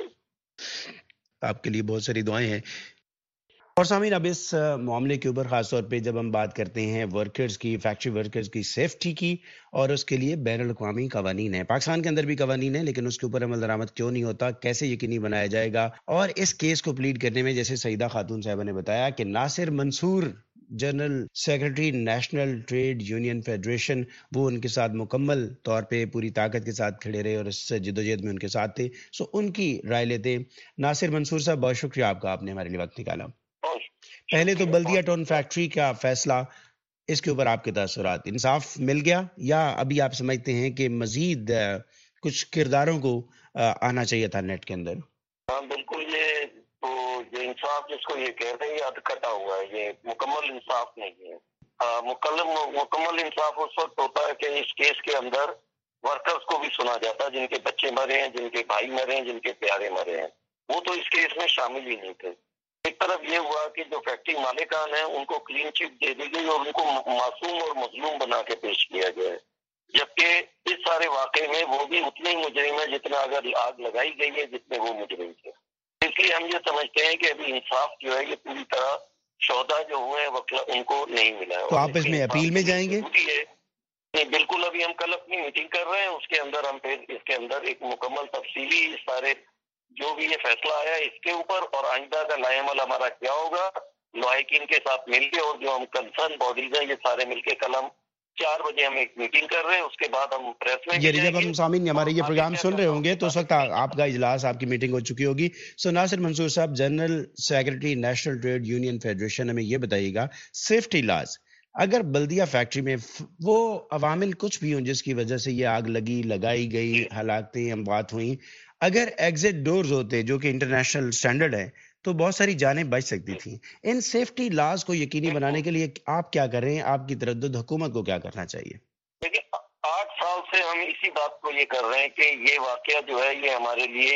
آپ کے لیے بہت ساری دعائیں ہیں. اور سامعین, اب اس معاملے کے اوپر خاص طور پہ جب ہم بات کرتے ہیں ورکرز کی, فیکٹری ورکرز کی سیفٹی کی, اور اس کے لیے بین الاقوامی قوانین ہیں, پاکستان کے اندر بھی قوانین ہیں, لیکن اس کے اوپر عمل درآمد کیوں نہیں ہوتا, کیسے یقینی بنایا جائے گا. اور اس کیس کو پلیڈ کرنے میں, جیسے سعیدہ خاتون صاحبہ نے بتایا کہ Nasir Mansoor general secretary national trade union federation, وہ ان کے ساتھ مکمل طور پہ پوری طاقت کے ساتھ کھڑے رہے اور اس جدوجہد میں ان کے ساتھ تھے. سو ان کی رائے لیتے ہیں. ناصر منصور صاحب, بہت شکریہ آپ کا, آپ نے ہمارے لیے وقت نکالا. پہلے تو بلدیہ ٹون فیکٹری کا فیصلہ, اس کے اوپر آپ کے تاثرات, انصاف مل گیا یا ابھی آپ سمجھتے ہیں کہ مزید کچھ کرداروں کو آنا چاہیے تھا نیٹ کے اندر؟ ہاں بالکل, یہ تو جو انصاف جس کو یہ کہتے ہیں یہ ادھکٹا ہوا ہے, یہ مکمل انصاف نہیں ہے. مکمل انصاف اس وقت ہوتا ہے کہ اس کیس کے اندر ورکرز کو بھی سنا جاتا ہے, جن کے بچے مرے ہیں, جن کے بھائی مرے ہیں, جن کے پیارے مرے ہیں, وہ تو اس کیس میں شامل ہی نہیں تھے. ایک طرف یہ ہوا کہ جو فیکٹری مالکان ہیں ان کو کلین چٹ دے دی گئی اور ان کو معصوم اور مظلوم بنا کے پیش کیا گیا ہے, جبکہ اس سارے واقعے میں وہ بھی اتنے ہی مجرم ہیں جتنا اگر آگ لگائی گئی ہے جتنے وہ مجرم تھے. اس لیے ہم یہ سمجھتے ہیں کہ ابھی انصاف جو ہے یہ پوری طرح شہدا جو ہوئے ہیں ان کو نہیں ملا ہے. تو آپ اس میں اپیل میں جائیں گے؟ بالکل, ابھی ہم کل اپنی میٹنگ کر رہے ہیں, اس کے اندر ہم پھر اس کے اندر ایک مکمل تفصیلی سارے جو بھی یہ فیصلہ آیا اس کے اوپر اور آئندہ کا لائے عمل ہمارا کیا ہوگا, لائقین کے ساتھ مل کے, اور جو ہم کنسرن باڈیز ہیں یہ سارے مل کے کل ہم 4 بجے ہم ایک میٹنگ کر رہے ہیں, اس کے بعد ہم پریس میں جب ہم سامعین ہمارے یہ پروگرام سن رہے ہوں گے تو اس وقت آپ کا اجلاس, آپ کی میٹنگ ہو چکی ہوگی. سو ناصر منصور صاحب, general secretary national trade union federation, ہمیں یہ بتائیے گا سیفٹی لاز, اگر بلدیہ فیکٹری میں وہ عوامل کچھ بھی ہوں جس کی وجہ سے یہ آگ لگائی گئی, ہلاکتیں اموات ہوئیں, اگر ایگزٹ ڈورز ہوتے جو کہ انٹرنیشنل سٹینڈرڈ ہے تو بہت ساری جانیں بچ سکتی تھیں. ان سیفٹی لاز کو یقینی بنانے کے لیے آپ کیا کر رہے ہیں, آپ کی تردد حکومت کو کیا کرنا چاہیے؟ دیکھیے, 8 سال سے ہم اسی بات کو یہ کر رہے ہیں کہ یہ واقعہ جو ہے یہ ہمارے لیے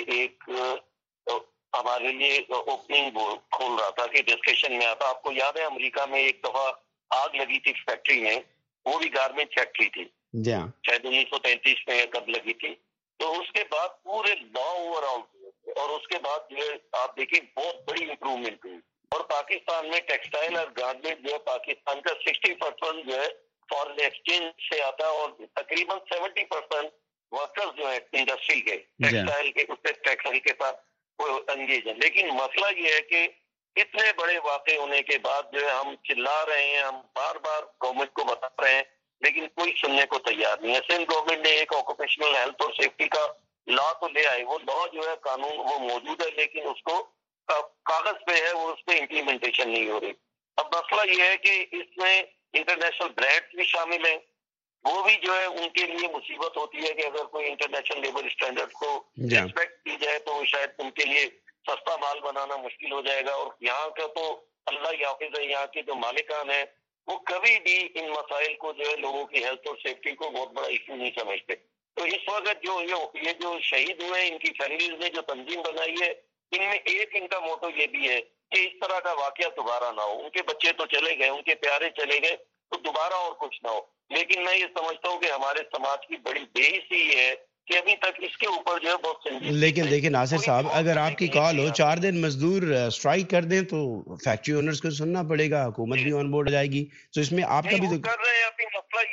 اوپننگ کھول رہا تھا کہ ڈسکشن میں آتا. آپ کو یاد ہے امریکہ میں ایک دفعہ آگ لگی تھی فیکٹری میں, وہ بھی گارمنٹ فیکٹری تھی, شاید 1933 میں کب لگی تھی. تو اس کے بعد پورے لا اوور آل, اور اس کے بعد جو ہے آپ دیکھیں بہت بڑی امپروومنٹ ہوئی, اور پاکستان میں ٹیکسٹائل اور گارمنٹ جو ہے پاکستان کا 60% جو ہے فارن ایکسچینج سے آتا ہے, اور تقریباً 70% ورکرز جو ہے انڈسٹری کے ٹیکسٹائل کے ساتھ انگیج ہیں. لیکن مسئلہ یہ ہے کہ اتنے بڑے واقع ہونے کے بعد جو ہے ہم چلا رہے ہیں, ہم بار بار گورنمنٹ کو بتا رہے ہیں, لیکن کوئی سننے کو تیار نہیں ہے. سندھ گورنمنٹ نے ایک آکوپیشنل ہیلتھ اور سیفٹی کا لا تو لے آئے, وہ لا جو ہے قانون وہ موجود ہے, لیکن اس کو کاغذ پہ ہے, وہ اس پہ امپلیمنٹیشن نہیں ہو رہی. اب مسئلہ یہ ہے کہ اس میں انٹرنیشنل برانڈز بھی شامل ہیں, وہ بھی جو ہے ان کے لیے مصیبت ہوتی ہے کہ اگر کوئی انٹرنیشنل لیبر اسٹینڈرڈ کو ریسپیکٹ کی جائے تو شاید ان کے لیے سستا مال بنانا مشکل ہو جائے گا. اور یہاں کا تو اللہ حافظ ہے, یہاں کے جو مالکان ہیں وہ کبھی بھی ان مسائل کو جو ہے لوگوں کی ہیلتھ اور سیفٹی کو بہت بڑا ایشو نہیں سمجھتے. تو اس وقت جو یہ جو شہید ہوئے ہیں, ان کی فیملیز نے جو تنظیم بنائی ہے, ان میں ایک ان کا موٹو یہ بھی ہے کہ اس طرح کا واقعہ دوبارہ نہ ہو. ان کے بچے تو چلے گئے, ان کے پیارے چلے گئے, تو دوبارہ اور کچھ نہ ہو. لیکن میں یہ سمجھتا ہوں کہ ہمارے سماج کی بڑی بے حسی یہ ہے کہ ابھی تک اس کے اوپر جو ہے بہت سنجیدگی. لیکن دیکھیں ناصر صاحب, اگر آپ کی کال ہو 4 دن مزدور اسٹرائک کر دیں تو فیکٹری اونرز کو سننا پڑے گا, حکومت بھی آن بورڈ جائے گی. تو اس میں آپ کا بھی کر رہے ہیں. ابھی مسئلہ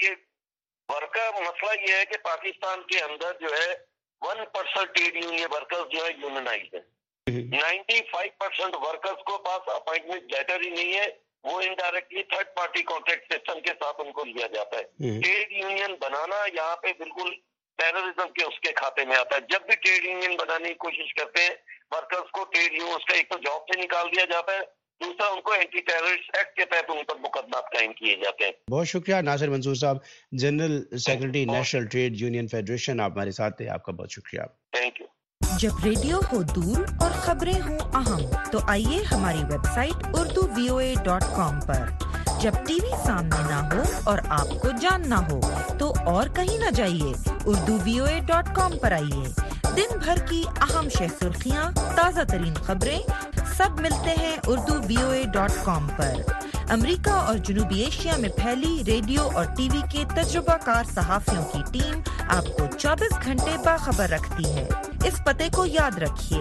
یہ ہے کہ پاکستان کے اندر جو ہے 1% ٹریڈ یونین ورکرز جو ہے یونینائزڈ ہے. 95% ورکرز کو پاس اپائنٹمنٹ لیٹر ہی نہیں ہے, وہ indirectly third party contract system کے ساتھ ان کو لیا جاتا ہے. ٹریڈ یونین بنانا یہاں پہ بالکل टेररिज्म के उसके खाते में आता है। जब भी ट्रेड यूनियन बनाने की कोशिश करते हैं वर्कर्स को, ट्रेड यूनियन का एक तो जॉब से निकाल दिया जाता है, दूसरा उनको एंटी टेररिस्ट एक्ट के तहत उन पर मुकदमा कायम किए जाते हैं। बहुत शुक्रिया नासिर मंसूर साहब, general secretary national trade union federation, आप हमारे साथ थे, आपका बहुत शुक्रिया। Thank you. जब रेडियो हो दूर और खबरें हो अहम, तो आइए हमारी वेबसाइट urduvoa.com पर। जब टीवी सामने ना हो और आपको जानना हो तो और कहीं ना जाइए, urduvoa.com पर आइए। दिन भर की अहम सुर्खियां, ताज़ा तरीन खबरें सब मिलते हैं urduvoa.com पर। अमेरिका और जनूबी एशिया में फैली रेडियो और टीवी के तजुर्बाकार सहाफियों की टीम आपको 24 घंटे बाखबर रखती है। इस पते को याद रखिए,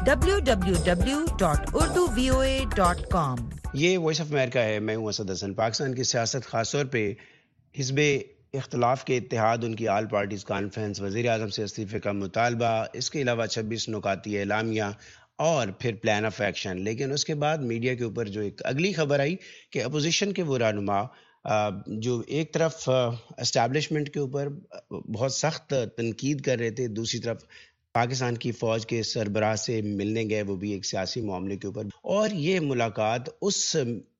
www.urduvoa.com। ये वॉइस ऑफ अमेरिका है, मैं हूं असद हसन। पाकिस्तान की सियासत खासतौर पे हिज़्ब इख्तिलाफ के इत्तेहाद, उनकी आल पार्टीज कॉन्फ्रेंस, वज़ीर आज़म से इस्तीफे का मुतालबा, इसके अलावा 26 नुकाती एलामिया और फिर प्लान ऑफ एक्शन। लेकिन उसके बाद मीडिया के ऊपर जो एक अगली खबर आई कि अपोजिशन के वो रहनुमा जो एक तरफ एस्टैब्लिशमेंट के ऊपर बहुत सख्त तनकीद कर रहे थे, दूसरी तरफ पाकिस्तान की फ़ौज के सरबराह से मिलने गए, वो भी एक सियासी मामले के ऊपर। और ये मुलाकात उस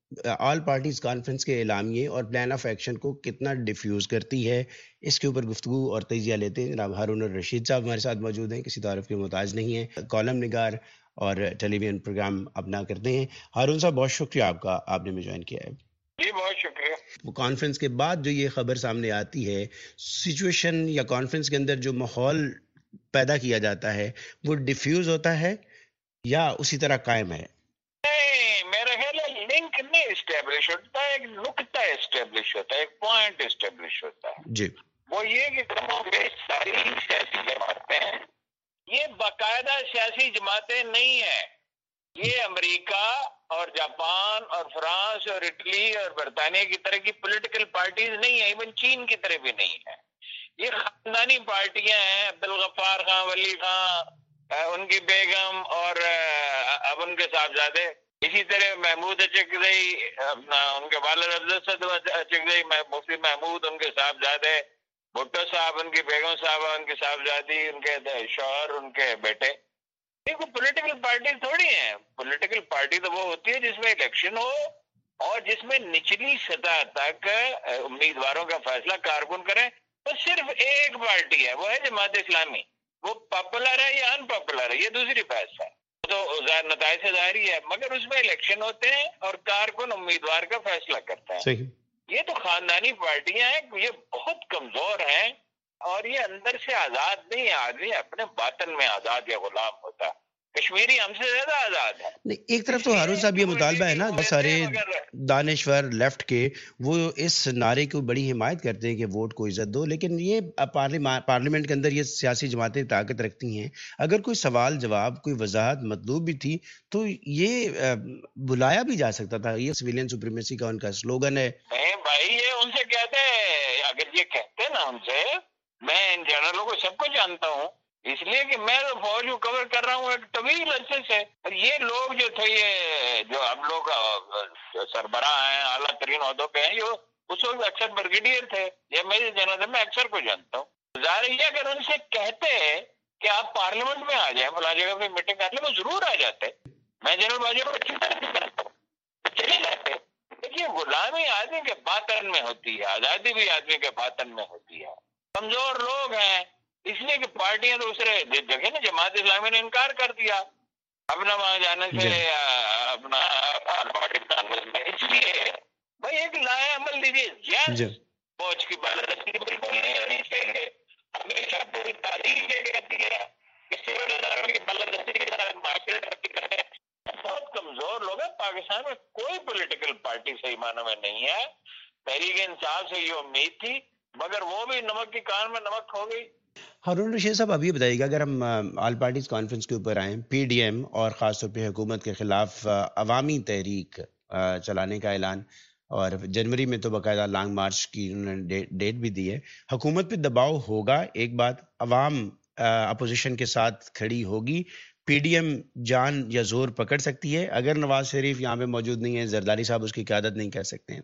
ऑल पार्टीज कॉन्फ्रेंस के एलामिये और प्लान ऑफ एक्शन को कितना डिफ्यूज़ करती है, इसके ऊपर गुफ्तगू और तजिया लेते हैं। जनाब हारून रशीद साहब हमारे साथ मौजूद हैं, किसी तारीफ के मोहताज नहीं है, कॉलम निगार और टेलीविजन प्रोग्राम अपना करते हैं। हारून साहब बहुत शुक्रिया आपका, आपने मुझे ज्वाइन किया है। जी बहुत शुक्रिया। वो कॉन्फ्रेंस के बाद जो ये खबर सामने आती है, सिचुएशन या कॉन्फ्रेंस के अंदर जो माहौल पैदा किया जाता है वो डिफ्यूज होता है या उसी तरह कायम है? नहीं, मेरा ख्याल है लिंक नहीं एस्टेब्लिश होता है, एक नुक्ता एस्टेब्लिश होता है, एक पॉइंट एस्टेब्लिश होता है जी। वो ये कि सारी सियासी जमातें हैं, ये बाकायदा सियासी जमातें नहीं है। ये अमेरिका और जापान और फ्रांस और इटली और बरतानिया की तरह की पॉलिटिकल पार्टीज नहीं है, इवन चीन की तरह भी नहीं है। ये खानदानी पार्टियां हैं, अब्दुल गफ्फार खां, वली खां, उनकी बेगम और अब उनके साहबजादे, इसी तरह महमूद अचकज़ई, उनके वालिद अब्दुल अचकज़ई, मुफ्ती महमूद, उनके साहबजादे, भुट्टो साहब, उनकी बेगम साहबा, उनकी साहबजादी, उनके शौहर, उनके बेटे। ये कोई पॉलिटिकल पार्टी थोड़ी है। पॉलिटिकल पार्टी तो वो होती है जिसमें इलेक्शन हो और जिसमें निचली सतह तक उम्मीदवारों का फैसला कारकुन करें। तो सिर्फ एक पार्टी है, वो है जमात इस्लामी। वो पॉपुलर है या अनपॉपुलर है, ये दूसरी बहस है, तो नताइज से जाहिर है, मगर उसमें इलेक्शन होते हैं और कारकुन उम्मीदवार का फैसला करता है। सही। ये तो खानदानी पार्टियां हैं, ये बहुत कमजोर हैं और ये अंदर से आजाद नहीं है। आदमी अपने बातन में आजाद या गुलाम होता है। कश्मीरी हमसे ज्यादा आजाद है। नहीं, एक तरफ तो हारून साहब ये मुतालबा है ना, बहुत सारे दानिश्वर लेफ्ट के वो इस नारे को बड़ी हिमायत करते हैं कि वोट को इज्जत दो, लेकिन ये पार्लियामेंट के अंदर ये सियासी जमातें ताकत रखती हैं। अगर कोई सवाल जवाब, कोई वजाहत मतलूब भी थी तो ये बुलाया भी जा सकता था। ये सिविलियन सुप्रीमेसी का उनका स्लोगन है। नहीं भाई, ये उनसे कहते हैं, अगर ये कहते ना उनसे, मैं इन जनरलों को सबको जानता हूँ, इसलिए कि मैं तो फौज को कवर कर रहा हूँ एक तवील अरसे से। ये लोग जो थे, ये जो हम लोग सरबराह हैं, आला तरीन ओहदों पे हैं, ये उस वक्त अक्सर ब्रिगेडियर थे। ये मेरे जनरल, मैं अक्सर को जानता हूँ। जाहिर है अगर उनसे कहते कि आप पार्लियामेंट में आ जाए, फला जगह पे मीटिंग कर ले, वो जरूर आ जाते। मैं जनरल बाजी को चले जाते। देखिए, गुलामी आदमी के बातन में होती है, आजादी भी आदमी के बातन में होती है। कमजोर लोग हैं, इसलिए कि पार्टियां दूसरे जगह ना, जमात इस्लामी ने इनकार कर दिया अपना वहां जाने से, अपना इसलिए भाई एक लाया अमल दीजिए। फौज की बालादस्ती बिल्कुल नहीं होनी चाहिए। हमेशा पूरी तारीख ये कहती है कि सेवादारों की बालादस्ती के साथ माशरे करें। बहुत कमजोर लोग हैं पाकिस्तान में। कोई पॉलिटिकल पार्टी सही मानों में नहीं है। तहरीक इंसाफ से ये उम्मीद थी, मगर वो भी नमक की कान में नमक हो गई। हारून रशीद साहब, अब ये बताइएगा, अगर हम ऑल पार्टीज कॉन्फ्रेंस के ऊपर आए, पीडीएम और ख़ासतौर पे हुकूमत के खिलाफ अवामी तहरीक चलाने का ऐलान, और जनवरी में तो बाकायदा लॉन्ग मार्च की उन्होंने डेट भी दी है। हुकूमत पे दबाव होगा, एक बात, अवाम अपोजिशन के साथ खड़ी होगी, पीडीएम जान या जोर पकड़ सकती है। अगर नवाज शरीफ यहाँ पे मौजूद नहीं है, जरदारी साहब उसकी क़यादत नहीं कर सकते हैं तो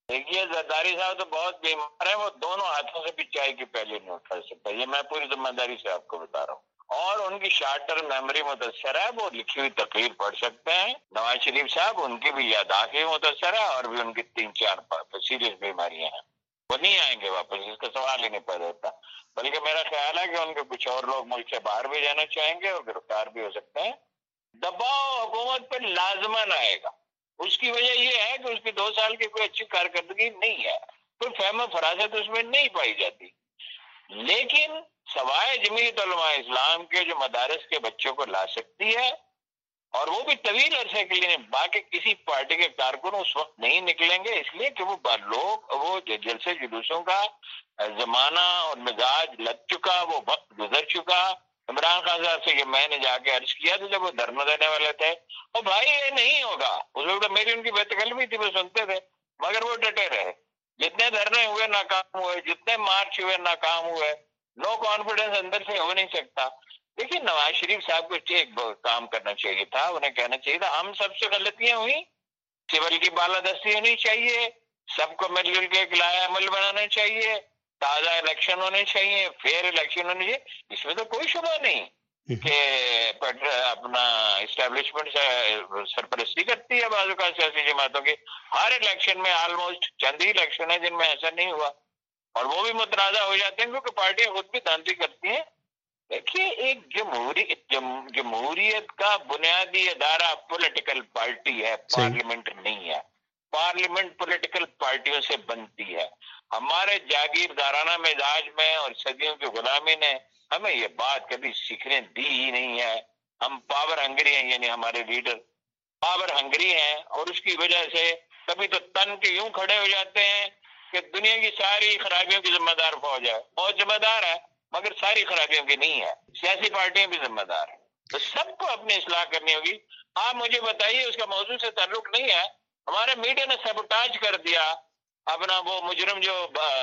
دیکھیے زرداری صاحب تو بہت بیمار ہے، وہ دونوں ہاتھوں سے بھی چائے کی پیالی نہیں اٹھا سکتا، یہ میں پوری ذمہ داری سے آپ کو بتا رہا ہوں۔ اور ان کی شارٹ ٹرم میموری متاثر ہے، وہ لکھی ہوئی تقریر پڑھ سکتے ہیں۔ نواز شریف صاحب ان کی بھی یادداشت متاثر ہے، اور بھی ان کی 3-4 سیریس بیماریاں ہیں، وہ نہیں آئیں گے واپس، اس کا سوال ہی نہیں پیدا ہوتا۔ بلکہ میرا خیال ہے کہ ان کے کچھ اور لوگ ملک سے باہر بھی جانا چاہیں گے اور گرفتار بھی ہو سکتے ہیں۔ دباؤ حکومت پہ لازماً آئے گا، اس کی وجہ یہ ہے کہ اس کی 2 سال کی کوئی اچھی کارکردگی نہیں ہے، کوئی فہم و فراست اس میں نہیں پائی جاتی۔ لیکن سوائے جمعیت علماء اسلام کے جو مدارس کے بچوں کو لا سکتی ہے، اور وہ بھی طویل عرصے کے لیے، باقی کسی پارٹی کے کارکن اس وقت نہیں نکلیں گے، اس لیے کہ وہ جلسے جلوسوں کا زمانہ اور مزاج لگ چکا، وہ وقت گزر چکا۔ عمران خان صاحب سے یہ میں نے جا کے عرض کیا تھا جب وہ دھرنا دینے والے تھے، اور بھائی یہ نہیں ہوگا، اس وقت میری ان کی بےتکلفی تھی، وہ سنتے تھے، مگر وہ ڈٹے رہے۔ جتنے دھرنے ہوئے ناکام ہوئے، جتنے مارچ ہوئے ناکام ہوئے، نو کانفیڈنس اندر سے ہو نہیں سکتا۔ دیکھیے نواز شریف صاحب کو ایک کام کرنا چاہیے تھا، انہیں کہنا چاہیے تھا ہم سب سے غلطیاں ہوئی، سول کی بالادستی ہونی چاہیے، سب کو مل جل کے ایک لائحہ عمل بنانا چاہیے، تازہ الیکشن ہونے چاہیے، فیئر الیکشن ہونے چاہیے۔ اس میں تو کوئی شبہ نہیں کہ اپنا اسٹیبلشمنٹ سرپرستی کرتی ہے بعض اوقات سیاسی جماعتوں کی، ہر الیکشن میں آلموسٹ چند ہی الیکشن ہے جن میں ایسا نہیں ہوا، اور وہ بھی متنازع ہو جاتے ہیں کیونکہ پارٹیاں خود بھی دھاندلی کرتی ہیں۔ دیکھیے ایک جمہوریت کا بنیادی ادارہ پولیٹیکل پارٹی ہے، پارلیمنٹ نہیں ہے۔ پارلیمنٹ پولیٹیکل پارٹیوں سے بنتی ہے۔ ہمارے جاگیردارانہ مزاج میں اور صدیوں کی غلامی نے ہمیں یہ بات کبھی سیکھنے دی ہی نہیں ہے۔ ہم پاور ہنگری ہیں، یعنی ہمارے لیڈر پاور ہنگری ہیں، اور اس کی وجہ سے کبھی تو تن کے یوں کھڑے ہو جاتے ہیں کہ دنیا کی ساری خرابیوں کی ذمہ دار فوج ہے، فوج ذمہ دار ہے مگر ساری خرابیوں کی نہیں ہے، سیاسی پارٹیاں بھی ذمہ دار ہیں۔ تو سب کو اپنی اصلاح کرنی ہوگی۔ آپ مجھے بتائیے، اس کا موضوع سے تعلق نہیں ہے، ہمارے میڈیا نے سیبوٹاج کر دیا اپنا، وہ مجرم جو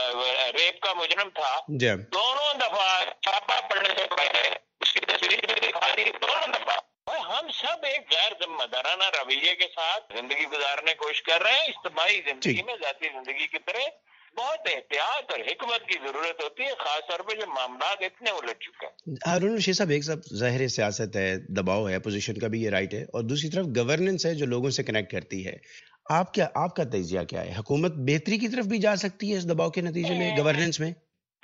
ریپ کا مجرم تھا، دونوں دفعہ چھاپا پڑنے سے پہلے اس کی تصویر بھی دکھا دی، دونوں دفعہ۔ ہم سب ایک غیر ذمہ دارانہ رویے کے ساتھ زندگی گزارنے کی کوشش کر رہے ہیں۔ اجتماعی زندگی میں ذاتی زندگی کی طرح بہت احتیاط اور حکمت کی ضرورت ہوتی ہے، خاص طور پہ جو معاملات اتنے الجھ چکے ہیں۔ ہارون رشید صاحب، ایک ظاہر سیاست ہے، دباؤ ہے، اپوزیشن کا بھی یہ رائٹ ہے، اور دوسری طرف گورننس ہے جو لوگوں سے کنیکٹ کرتی ہے۔ آپ کا تجزیہ کیا ہے؟ حکومت بہتری کی طرف بھی جا سکتی ہے اس دباؤ کے نتیجے میں گورننس میں؟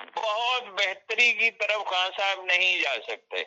بہت بہتری کی طرف خان صاحب نہیں جا سکتے،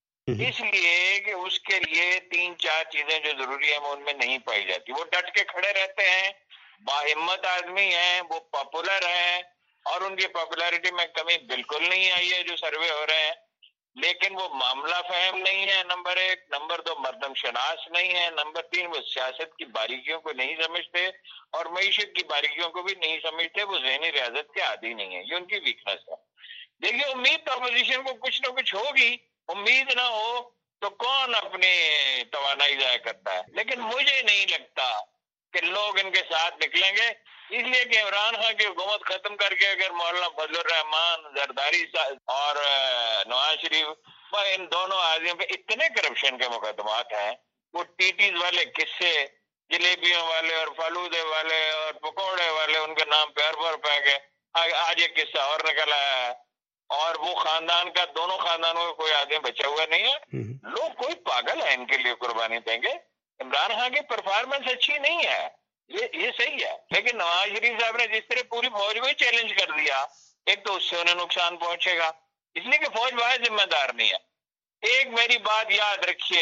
اس لیے کہ اس کے لیے 3-4 چیزیں جو ضروری ہیں وہ ان میں نہیں پائی جاتی۔ وہ ڈٹ کے کھڑے رہتے ہیں، باہمت آدمی ہیں، وہ پاپولر ہیں، اور ان کی پاپولیرٹی میں کمی بالکل نہیں آئی ہے جو سروے ہو رہے ہیں، لیکن وہ معاملہ فہم نہیں ہے، نمبر 1، نمبر 2 مردم شناس نہیں ہے، نمبر 3 وہ سیاست کی باریکیوں کو نہیں سمجھتے اور معیشت کی باریکیوں کو بھی نہیں سمجھتے، وہ ذہنی ریاضت کے عادی نہیں ہے، یہ ان کی ویکنس ہے۔ دیکھیے امید تو اپوزیشن کو کچھ نہ کچھ ہوگی، امید نہ ہو تو کون اپنی توانائی ضائع کرتا ہے، لیکن مجھے نہیں لگتا کہ لوگ ان کے ساتھ نکلیں گے، اس لیے کہ عمران خان کی حکومت ختم کر کے اگر مولانا فضل الرحمان زرداری اور نواز شریف، ان دونوں آدمیوں پہ اتنے کرپشن کے مقدمات ہیں، وہ ٹیٹیز والے قصے، جلیبیوں والے اور فالودے والے اور پکوڑے والے، ان کے نام پہ اربوں پہ گئے، آج ایک قصہ اور نکل آیا ہے، اور وہ خاندان کا، دونوں خاندانوں کا کوئی آدمی بچا ہوا نہیں ہے۔ لوگ کوئی پاگل ہے ان کے لیے قربانی دیں گے۔ عمران خان کی پرفارمنس اچھی نہیں ہے، یہ صحیح ہے، لیکن نواز شریف صاحب نے جس طرح پوری فوج کو چیلنج کر دیا، ایک تو اس سے انہیں نقصان پہنچے گا، اس لیے کہ فوج واحد ذمہ دار نہیں ہے۔ ایک میری بات یاد رکھیے،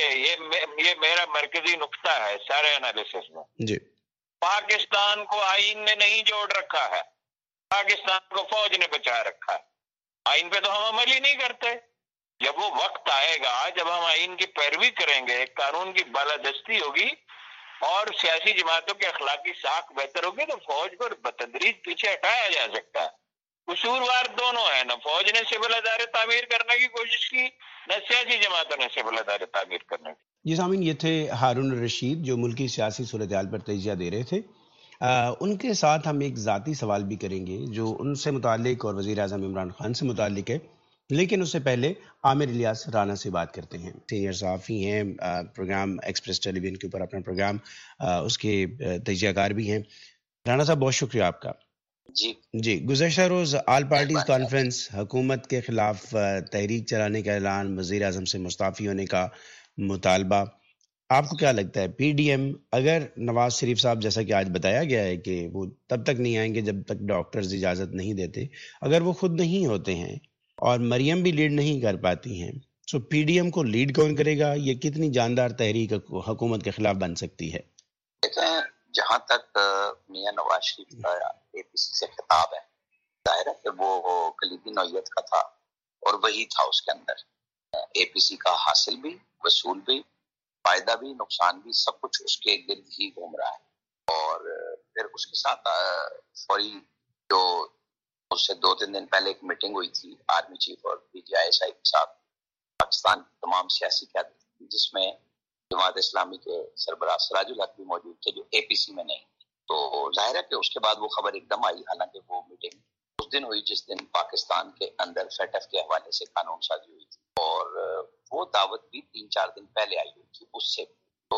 یہ میرا مرکزی نقطہ ہے سارے انالیسس میں جی، پاکستان کو آئین نے نہیں جوڑ رکھا ہے، پاکستان کو فوج نے بچا رکھا ہے۔ آئین پہ تو ہم عمل ہی نہیں کرتے۔ جب وہ وقت آئے گا جب ہم آئین کی پیروی کریں گے، قانون کی بالادستی ہوگی اور سیاسی جماعتوں کی اخلاقی ساکھ بہتر ہوگی، تو فوج کو بتدریج پیچھے ہٹایا جا سکتا ہے۔ قصوروار دونوں ہیں، نہ فوج نے سول ادارے تعمیر کرنے کی کوشش کی، نہ سیاسی جماعتوں نے سول ادارے تعمیر کرنے کی۔ جی سامعین، یہ تھے ہارون رشید جو ملکی سیاسی صورتحال پر تجزیہ دے رہے تھے۔ ان کے ساتھ ہم ایک ذاتی سوال بھی کریں گے جو ان سے متعلق اور وزیر اعظم عمران خان سے متعلق ہے، لیکن اس سے پہلے عامر الیاس رانا سے بات کرتے ہیں۔ سینئر صحافی ہیں، پروگرام ایکسپریس ٹیلی ویژن کے اوپر اپنا پروگرام، اس کے تجزیہ کار بھی ہیں۔ رانا صاحب بہت شکریہ آپ کا. جی گزشتہ روز آل پارٹیز کانفرنس حکومت کے خلاف تحریک چلانے کا اعلان، وزیر اعظم سے مستعفی ہونے کا مطالبہ. آپ کو کیا لگتا ہے پی ڈی ایم اگر نواز شریف صاحب جیسا کہ آج بتایا گیا ہے کہ وہ تب تک نہیں آئیں گے جب تک ڈاکٹرز اجازت نہیں دیتے، اگر وہ خود نہیں ہوتے ہیں اور مریم بھی لیڈ نہیں کر پاتی ہیں، تو پی ڈی ایم کو لیڈ کون کرے گا؟ یہ کتنی جاندار تحریک حکومت کے خلاف بن سکتی ہے؟ جہاں تک میاں نواز شریف کا اے پی سی سے خطاب ہے، ظاہر ہے کہ وہ کلیدی نوعیت کا تھا اور وہی تھا اس کے اندر. اے پی سی کا حاصل بھی، وصول بھی، فائدہ بھی، نقصان بھی، سب کچھ اس کے گرد ہی گھوم رہا ہے. اور پھر اس کے ساتھ فوری جو اس سے 2-3 دن پہلے ایک میٹنگ ہوئی تھی آرمی چیف اور P T I S I کے ساتھ، پاکستان کی تمام سیاسی قیادت تھی، جس میں جماعت اسلامی کے سربراہ سراج الحق بھی موجود تھے جو اے پی سی میں نہیں. تو ظاہر ہے کہ اس کے بعد وہ خبر ایک دم آئی، حالانکہ وہ میٹنگ اس دن ہوئی جس دن پاکستان کے اندر فیٹ ایف کے حوالے سے قانون سازی ہوئی تھی، اور وہ دعوت بھی 3-4 دن پہلے آئی ہوئی تھی اس سے. تو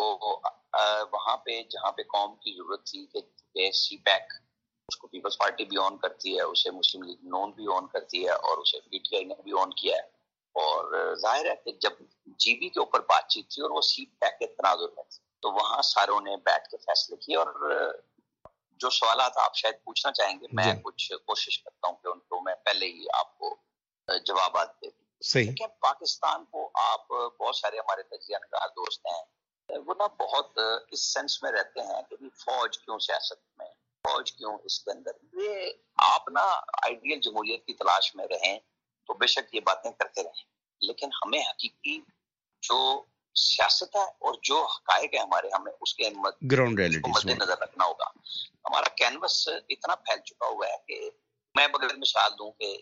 وہاں پہ جہاں پہ قوم کی ضرورت تھی کہ سی پیک اس کو پیپلز پارٹی بھی آن کرتی ہے، اسے مسلم لیگ نون بھی آن کرتی ہے، اور اسے پی ٹی آئی نے بھی آن کیا ہے. اور ظاہر ہے کہ جب جی بی کے اوپر بات چیت تھی اور وہ سی پیک کے تناظر میں تھی، تو وہاں ساروں نے بیٹھ کے فیصلے کیے. اور جو سوالات آپ شاید پوچھنا چاہیں گے، میں کچھ کوشش کرتا ہوں کہ ان کو میں پہلے ہی آپ کو جوابات دے دوں. کہ پاکستان کو آپ بہت سارے ہمارے تجزیہ نگار دوست ہیں، وہ نا بہت اس سینس میں رہتے ہیں کہ فوج کیوں سیاست میں، فوج کیوں اس کے اندر. یہ آپ نا آئیڈیل جمہوریت کی تلاش میں رہیں تو بے شک یہ باتیں کرتے رہیں، لیکن ہمیں حقیقی جو سیاست ہے اور جو حقائق ہے ہمارے، ہمیں اس کے گراؤنڈ ریئلٹی مد نظر رکھنا ہوگا. ہمارا کینوس اتنا پھیل چکا ہوا ہے کہ میں بغیر مثال دوں کہ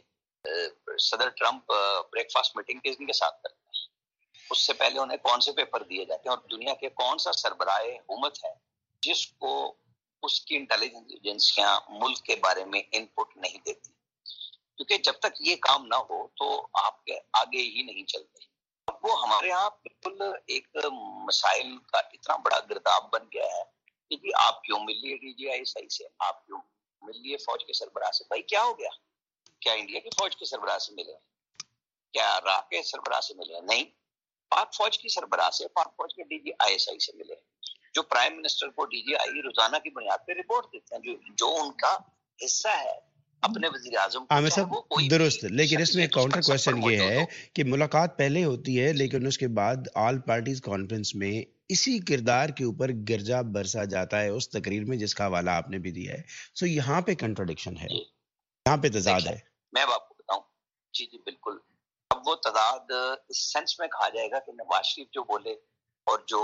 صدر ٹرمپ بریک فاسٹ میٹنگ کس دن کے ساتھ کرتے ہیں، اس سے پہلے انہیں کون سے پیپر دیے جاتے ہیں، اور دنیا کے کون سا سربراہ حکومت ہے جس کو اس کی انٹیلیجنس ایجنسیاں ملک کے بارے میں ان پٹ نہیں دیتی. کیونکہ جب تک یہ کام نہ ہو تو آپ کے آگے ہی نہیں چلتے. اب وہ ہمارے یہاں بالکل ایک مسائل کا اتنا بڑا گرداب بن گیا ہے کہ جی آپ کیوں مل لیے ڈی جی آئی صحیح سے، آپ کیوں مل لیے فوج کے سربراہ سے. بھائی کیا ہو گیا؟ کیا انڈیا کی فوج کے سربراہ سے ملے؟ کیا عراق کے سربراہ سے ملے؟ نہیں، پاک فوج کی سربراہ سے، پاک فوج کے D I I S I سے ملے، جو پرائم منسٹر کو ڈی جی آئی روزانہ کی بنیاد پہ رپورٹ دیتے ہیں، جو ان کا حصہ ہے اپنے وزیر اعظم. عامر صاحب درست، لیکن اس میں کاؤنٹر کوشچن یہ ہے کہ ملاقات پہلے ہوتی ہے لیکن اس کے بعد آل پارٹیز کانفرنس میں اسی کردار کے اوپر گرجا برسا جاتا ہے اس تقریر میں جس کا حوالہ آپ نے بھی دیا ہے. سو یہاں پہ کنٹراڈکشن ہے، یہاں پہ تضاد ہے. میں آپ کو بتاؤں، جی بالکل. اب وہ تضاد اس سینس میں کہا جائے گا کہ نواز شریف جو بولے اور جو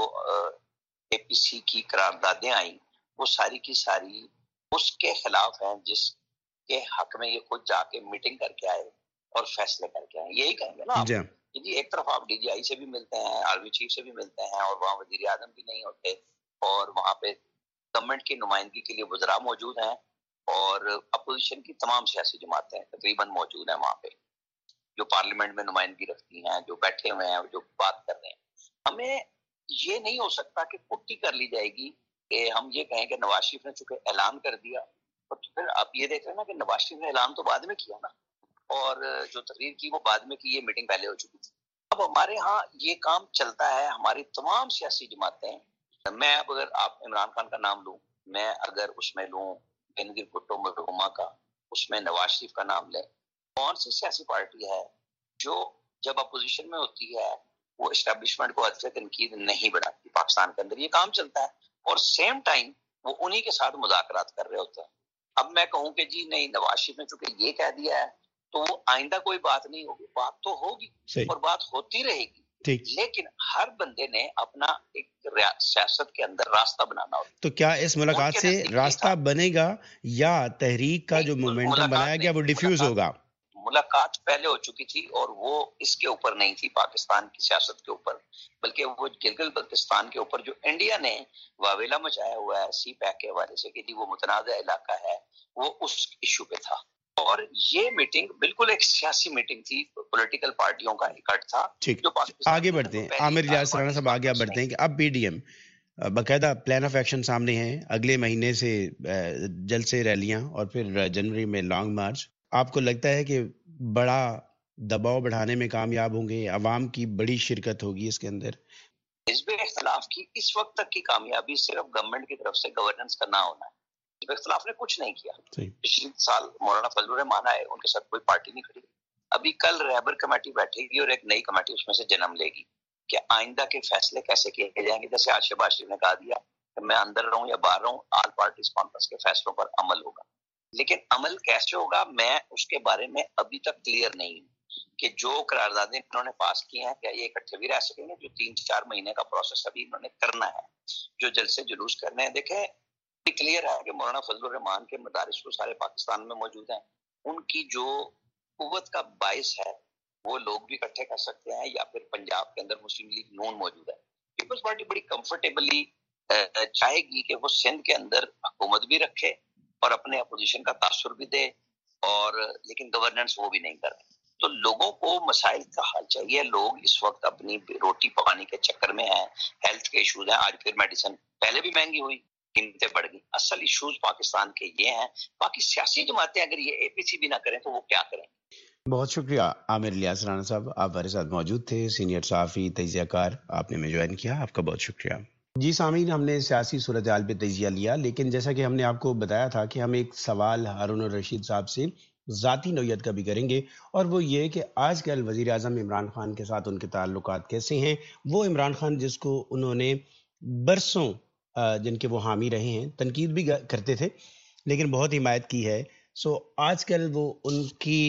اے پی سی کی قراردادیں آئیں وہ ساری کی ساری اس کے خلاف ہیں جس کے حق میں یہ خود جا کے میٹنگ کر کے آئے اور فیصلے کر کے آئے. یہی کہیں گے نا جی ایک طرف آپ ڈی جی آئی سے بھی ملتے ہیں، آرمی چیف سے بھی ملتے ہیں، اور وہاں وزیر اعظم بھی نہیں ہوتے، اور وہاں پہ گورنمنٹ کی نمائندگی کے لیے وزراء موجود ہیں، اور اپوزیشن کی تمام سیاسی جماعتیں تقریباً موجود ہیں وہاں پہ، جو پارلیمنٹ میں نمائندگی رکھتی ہیں، جو بیٹھے ہوئے ہیں، جو بات کر رہے ہیں. ہمیں یہ نہیں ہو سکتا کہ پٹی کر لی جائے گی کہ ہم یہ کہیں کہ نواز شریف نے چونکہ اعلان کر دیا، تو پھر آپ یہ دیکھ رہے ہیں نا کہ نواز شریف نے اعلان تو بعد میں کیا نا، اور جو تقریر کی وہ بعد میں کی، یہ میٹنگ پہلے ہو چکی تھی. اب ہمارے ہاں یہ کام چلتا ہے، ہماری تمام سیاسی جماعتیں، میں اب اگر آپ عمران خان کا نام لوں، میں اگر اس میں لوں بینظیر بھٹو مرحوما کا، اس میں نواز شریف کا نام لیں، کون سی سیاسی پارٹی ہے جو جب اپوزیشن میں ہوتی ہے وہ اسٹیبلشمنٹ کو حد سے تنقید نہیں بڑھاتی؟ پاکستان کے اندر یہ کام چلتا ہے، اور سیم ٹائم وہ انہی کے ساتھ مذاکرات کر رہے ہوتے ہیں. اب میں کہوں کہ جی نہیں نواز شریف نے چونکہ یہ کہہ دیا ہے تو وہ آئندہ کوئی بات نہیں ہوگی، بات تو ہوگی اور بات ہوتی رہے گی، لیکن ہر بندے نے اپنا ایک سیاست کے اندر راستہ بنانا ہوگا. تو کیا اس ملاقات سے راستہ بنے گا یا تحریک کا جو مومنٹم بنایا گیا وہ ڈیفیوز ہوگا؟ ملاقات پہلے ہو چکی تھی اور وہ اس کے اوپر نہیں تھی، پاکستان کی سیاست کے اوپر، بلکہ وہ گلگت بلتستان کے اوپر جو انڈیا نے واویلا مچایا ہوا ہے سی پیک کے حوالے سے کہ جی وہ متنازع علاقہ ہے، وہ اس ایشو پہ تھا. اور یہ میٹنگ بالکل ایک سیاسی میٹنگ تھی، پولیٹیکل پارٹیوں کا اکٹھ تھا. جو آگے بڑھتے ہیں، عامر اجاز رانا صاحب آگے بڑھتے ہیں کہ اب پی ڈی ایم باقاعدہ پلان آف ایکشن سامنے ہیں، اگلے مہینے سے جلد سے ریلیاں اور پھر جنوری میں لانگ مارچ. آپ کو لگتا ہے کہ بڑا دباؤ بڑھانے میں کامیاب ہوں گے؟ عوام کی بڑی شرکت ہوگی اس کے اندر؟ حزب اختلاف کی اس وقت تک کی کامیابی صرف گورنمنٹ کی طرف سے گورننس کا نہ ہونا ہے. حزب اختلاف نے کچھ نہیں کیا. پچھلے سال مولانا فضل الرحمان آئے، ان کے ساتھ کوئی پارٹی نہیں کھڑی. ابھی کل رہبر کمیٹی بیٹھے گی اور ایک نئی کمیٹی اس میں سے جنم لے گی کہ آئندہ کے فیصلے کیسے کیے جائیں گے. جیسے آج شہباز شریف نے کہا دیا کہ میں اندر رہوں یا باہر رہوں، آل پارٹیز کانفرنس کے فیصلوں پر عمل ہوگا. لیکن عمل کیسے ہوگا میں اس کے بارے میں ابھی تک کلیئر نہیں ہوں کہ جو قراردادیں انہوں نے پاس کی ہیں کیا یہ اکٹھے بھی رہ سکیں گے. جو 3-4 مہینے کا پروسیس ابھی انہوں نے کرنا ہے، جو جلسے جلوس کرنے ہیں. دیکھیں کلیئر ہے کہ مولانا فضل الرحمان کے مدارس تو سارے پاکستان میں موجود ہیں. ان کی جو قوت کا باعث ہے وہ لوگ بھی اکٹھے کر سکتے ہیں، یا پھر پنجاب کے اندر مسلم لیگ نون موجود ہے. پیپلز پارٹی بڑی کمفرٹیبلی چاہے گی کہ وہ سندھ کے اندر حکومت بھی رکھے اور اپنے اپوزیشن کا تاثر بھی دے، اور لیکن گورننس وہ بھی نہیں کر رہے. تو لوگوں کو مسائل کا حل چاہیے. لوگ اس وقت اپنی روٹی پکانے کے چکر میں ہیں، ہیلتھ کے ایشوز ہیں. آج پھر میڈیسن پہلے بھی مہنگی ہوئی، قیمتیں بڑھ گئی. اصل ایشوز پاکستان کے یہ ہیں. باقی سیاسی جماعتیں اگر یہ اے پی سی بھی نہ کریں تو وہ کیا کریں. بہت شکریہ عامر الیاس رانا صاحب، آپ ہمارے ساتھ موجود تھے، سینئر صحافی، تجزیہ کار. آپ نے ہمیں جوائن کیا، آپ کا بہت شکریہ. جی سامعین، ہم نے سیاسی صورتحال پہ تجزیہ لیا، لیکن جیسا کہ ہم نے آپ کو بتایا تھا کہ ہم ایک سوال ہارون الرشید صاحب سے ذاتی نوعیت کا بھی کریں گے، اور وہ یہ کہ آج کل وزیر اعظم عمران خان کے ساتھ ان کے تعلقات کیسے ہیں. وہ عمران خان جس کو انہوں نے برسوں جن کے وہ حامی رہے ہیں، تنقید بھی کرتے تھے لیکن بہت حمایت کی ہے. سو آج کل وہ ان کی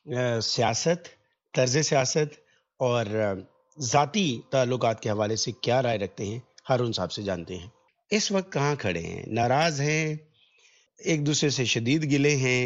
سیاست، طرز سیاست اور ذاتی تعلقات کے حوالے سے کیا رائے رکھتے ہیں، ہارون صاحب سے جانتے ہیں. اس وقت کہاں کھڑے ہیں؟ ناراض ہیں، ایک دوسرے سے شدید گلے ہیں،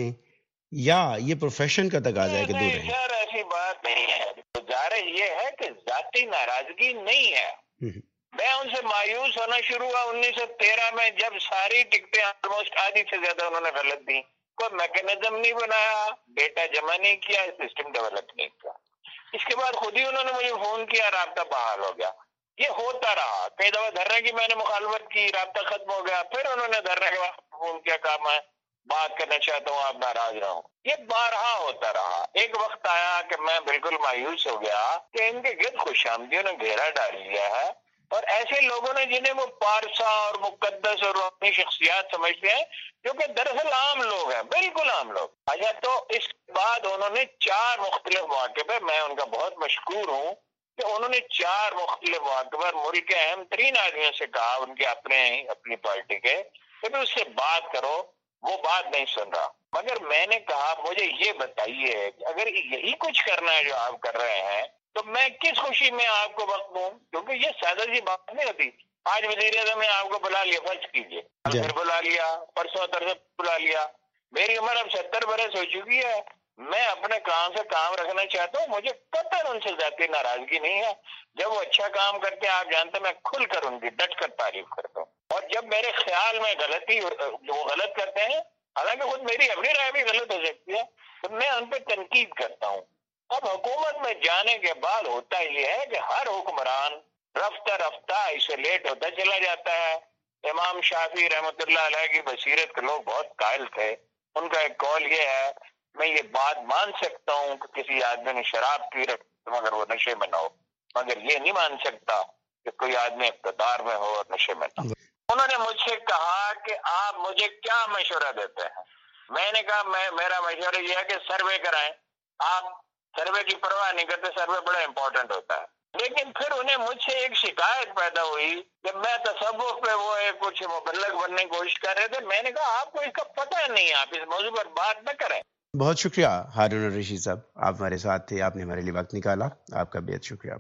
یا یہ پروفیشن کا تقاضا ہے کہ دور رہیں؟ سر ایسی بات نہیں ہے. ظاہر یہ ہے کہ ذاتی ناراضگی نہیں ہے. میں ان سے مایوس ہونا شروع ہوا 1913 میں، جب ساری ٹکٹیں آلموسٹ آدھی سے زیادہ انہوں نے غلط دی. کوئی میکنزم نہیں بنایا، ڈیٹا جمع نہیں کیا، سسٹم ڈیولپ نہیں کیا. اس کے بعد خود ہی انہوں نے مجھے فون کیا، رابطہ بحال ہو گیا. یہ ہوتا رہا. کئی دفعہ دھرنے کی میں نے مخالفت کی، رابطہ ختم ہو گیا. پھر انہوں نے دھرنے کے بعد فون کیا، کہا میں بات کرنا چاہتا ہوں، آپ ناراض نہ ہوں. یہ بارہا ہوتا رہا. ایک وقت آیا کہ میں بالکل مایوس ہو گیا کہ ان کے گرد خوش آمدیوں نے گھیرا ڈال لیا ہے، اور ایسے لوگوں نے جنہیں وہ پارسا اور مقدس اور اپنی شخصیات سمجھتے ہیں، جو کہ دراصل عام لوگ ہیں، بالکل عام لوگ. اچھا، تو اس کے بعد انہوں نے 4 مختلف مواقع پہ، میں ان کا بہت مشکور ہوں کہ انہوں نے 4 مختلف مواقع پر ملک کے اہم ترین آدمیوں سے کہا، ان کے اپنی پارٹی کے، کہ اس سے بات کرو. وہ بات نہیں سن رہا. مگر میں نے کہا مجھے یہ بتائیے کہ اگر یہی کچھ کرنا ہے جو آپ کر رہے ہیں تو میں کس خوشی میں آپ کو وقت دوں، کیونکہ یہ سادہ سی بات نہیں ہوتی. آج وزیر اعظم نے آپ کو بلا لیا، فرض کیجیے، پھر بلا لیا، پرسوں ترسوں بلا لیا. میری عمر اب 70 برس ہو چکی ہے. میں اپنے کام سے کام رکھنا چاہتا ہوں. مجھے قطعاً ان سے ذاتی ناراضگی نہیں ہے. جب وہ اچھا کام کرتے ہیں، آپ جانتے ہیں، میں کھل کر ان کی ڈٹ کر تعریف کرتا ہوں. اور جب میرے خیال میں غلطی، وہ غلط کرتے ہیں، حالانکہ خود میری اپنی رائے بھی غلط ہو سکتی ہے، تو میں ان پہ تنقید کرتا ہوں. اب حکومت میں جانے کے بعد ہوتا یہ ہے کہ ہر حکمران رفتہ رفتہ آئسولیٹ ہوتا چلا جاتا ہے. امام شافعی رحمۃ اللہ علیہ کی بصیرت کے لوگ بہت قائل تھے. ان کا ایک قول یہ ہے، میں یہ بات مان سکتا ہوں کہ کسی آدمی نے شراب پی رکھی مگر وہ نشے میں نہ ہو، مگر یہ نہیں مان سکتا کہ کوئی آدمی اقتدار میں ہو اور نشے میں نہ ہو. انہوں نے مجھ سے کہا کہ آپ مجھے کیا مشورہ دیتے ہیں؟ میں نے کہا میرا مشورہ یہ ہے کہ سروے کرائیں. آپ سروے کی پرواہ نہیں کرتے، سروے بڑا امپورٹنٹ ہوتا ہے. لیکن پھر انہیں مجھ سے ایک شکایت پیدا ہوئی کہ میں تصوف پہ وہ کچھ مبلغ بننے کی کوشش کر رہے تھے. میں نے کہا آپ کو اس کا پتہ نہیں ہے، آپ اس موضوع پر بات نہ کریں. بہت شکریہ ہارون الرشید صاحب، آپ ہمارے ساتھ تھے، آپ نے ہمارے لیے وقت نکالا، آپ کا بہت شکریہ.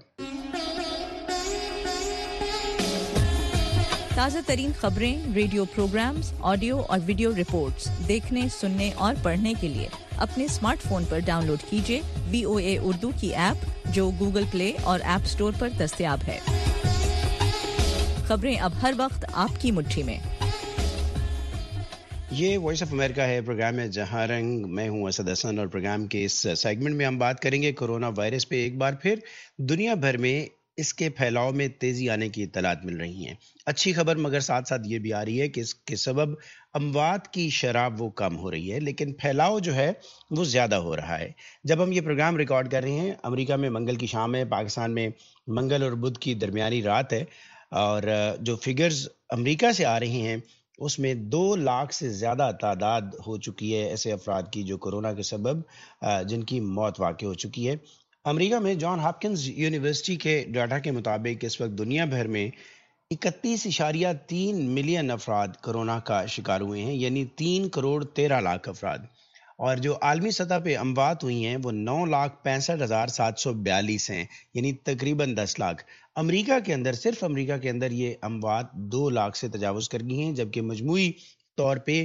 تازہ ترین خبریں، ریڈیو پروگرامز، آڈیو اور ویڈیو رپورٹس دیکھنے، سننے اور پڑھنے کے لیے اپنے اسمارٹ فون پر ڈاؤن لوڈ کیجیے VOA اردو کی ایپ، جو گوگل پلے اور ایپ سٹور پر دستیاب ہے. خبریں اب ہر وقت آپ کی مٹھی میں. یہ وائس آف امریکہ ہے، پروگرام ہے جہاں رنگ. میں ہوں اسد حسن، اور پروگرام کے اس سیگمنٹ میں ہم بات کریں گے کورونا وائرس پہ. ایک بار پھر دنیا بھر میں اس کے پھیلاؤ میں تیزی آنے کی اطلاعات مل رہی ہیں. اچھی خبر مگر ساتھ ساتھ یہ بھی آ رہی ہے کہ اس کے سبب اموات کی شرح وہ کم ہو رہی ہے، لیکن پھیلاؤ جو ہے وہ زیادہ ہو رہا ہے۔ جب ہم یہ پروگرام ریکارڈ کر رہے ہیں، امریکہ میں منگل کی شام ہے، پاکستان میں منگل اور بدھ کی درمیانی رات ہے، اور جو فگرز امریکہ سے آ رہے ہیں اس میں 2 لاکھ سے زیادہ تعداد ہو چکی ہے ایسے افراد کی جو کورونا کے سبب جن کی موت واقع ہو چکی ہے۔ امریکہ میں جان ہاپکنز یونیورسٹی کے ڈاٹا کے مطابق اس وقت دنیا بھر میں 31.3 ملین افراد کورونا کا شکار ہوئے ہیں، یعنی 3 کروڑ 13 لاکھ افراد، اور جو عالمی سطح پہ اموات ہوئی ہیں وہ 9,65,742 ہیں، یعنی تقریباً 10 لاکھ۔ امریکہ کے اندر، صرف امریکہ کے اندر یہ اموات 2 لاکھ سے تجاوز کر گئی ہیں، جبکہ مجموعی طور پہ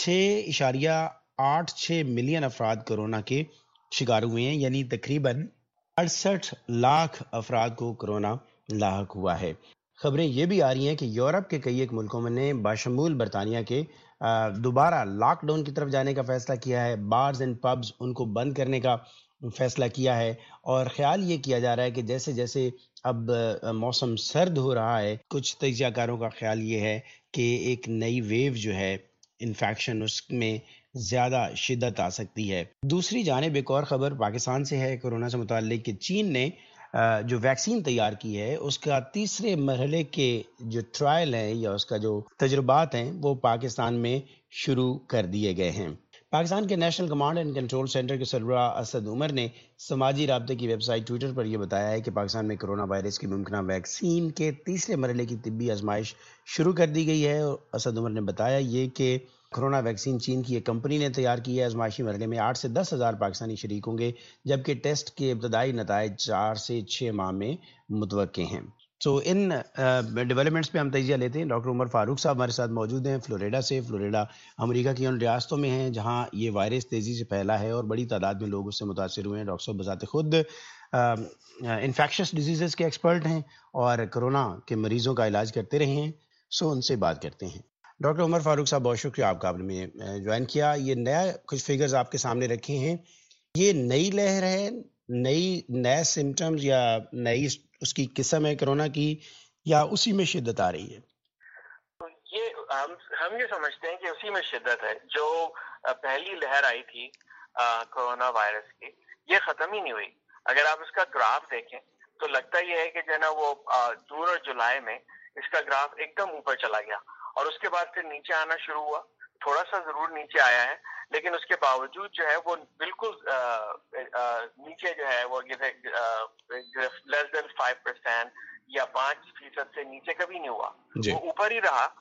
6.86 ملین افراد کورونا کے شکار ہوئے ہیں، یعنی تقریباً 68 لاکھ افراد کو کورونا لاحق ہوا ہے۔ خبریں یہ بھی آ رہی ہیں کہ یورپ کے کئی ایک ملکوں نے بشمول برطانیہ کے دوبارہ لاک ڈاؤن کی طرف جانے کا فیصلہ کیا ہے، بارز اینڈ پبز ان کو بند کرنے کا فیصلہ کیا ہے، اور خیال یہ کیا جا رہا ہے کہ جیسے جیسے اب موسم سرد ہو رہا ہے، کچھ تجزیہ کاروں کا خیال یہ ہے کہ ایک نئی ویو جو ہے انفیکشن اس میں زیادہ شدت آ سکتی ہے۔ دوسری جانب ایک اور خبر پاکستان سے ہے کورونا سے متعلق کہ چین نے جو ویکسین تیار کی ہے اس کا تیسرے مرحلے کے جو ٹرائل ہیں یا اس کا جو تجربات ہیں وہ پاکستان میں شروع کر دیے گئے ہیں۔ پاکستان کے national command and control centre کے سربراہ اسد عمر نے سماجی رابطے کی ویب سائٹ ٹویٹر پر یہ بتایا ہے کہ پاکستان میں کرونا وائرس کی ممکنہ ویکسین کے تیسرے مرحلے کی طبی آزمائش شروع کر دی گئی ہے۔ اسد عمر نے بتایا یہ کہ کرونا ویکسین چین کی ایک کمپنی نے تیار کی ہے۔ آزمائشی مرحلے میں 8 سے 10 ہزار پاکستانی شریک ہوں گے، جبکہ ٹیسٹ کے ابتدائی نتائج 4 سے 6 ماہ میں متوقع ہیں۔ ان ڈیولپمنٹس پہ ہم تجزیہ لیتے ہیں۔ ڈاکٹر عمر فاروق صاحب ہمارے ساتھ موجود ہیں فلوریڈا سے۔ فلوریڈا امریکہ کی ان ریاستوں میں ہیں جہاں یہ وائرس تیزی سے پھیلا ہے اور بڑی تعداد میں لوگ اس سے متاثر ہوئے ہیں۔ ڈاکٹر صاحب بذات خود انفیکشس ڈیزیزز کے ایکسپرٹ ہیں اور کرونا کے مریضوں کا علاج کرتے رہے ہیں، ان سے بات کرتے ہیں۔ ڈاکٹر عمر فاروق صاحب بہت شکریہ آپ کا آپ نے جوائن کیا۔ یہ نیا کچھ فگرز آپ کے سامنے رکھے ہیں، یہ نئی لہر ہے، نئے سمٹمز یا نئی اس کی قسم ہے کرونا کی، یا اسی میں شدت آ رہی ہے؟ یہ ہم یہ سمجھتے ہیں کہ اسی میں شدت ہے۔ جو پہلی لہر آئی تھی کرونا وائرس کی، یہ ختم ہی نہیں ہوئی۔ اگر آپ اس کا گراف دیکھیں تو لگتا یہ ہے کہ جو ہے نا وہ جون اور جولائی میں اس کا گراف ایک دم اوپر چلا گیا اور اس کے بعد پھر نیچے آنا شروع ہوا۔ تھوڑا سا ضرور نیچے آیا ہے، لیکن اس کے باوجود جو ہے وہ بالکل نیچے جو ہے وہ لیس دین 5% یا 5% سے نیچے کبھی نہیں ہوا، وہ اوپر ہی رہا۔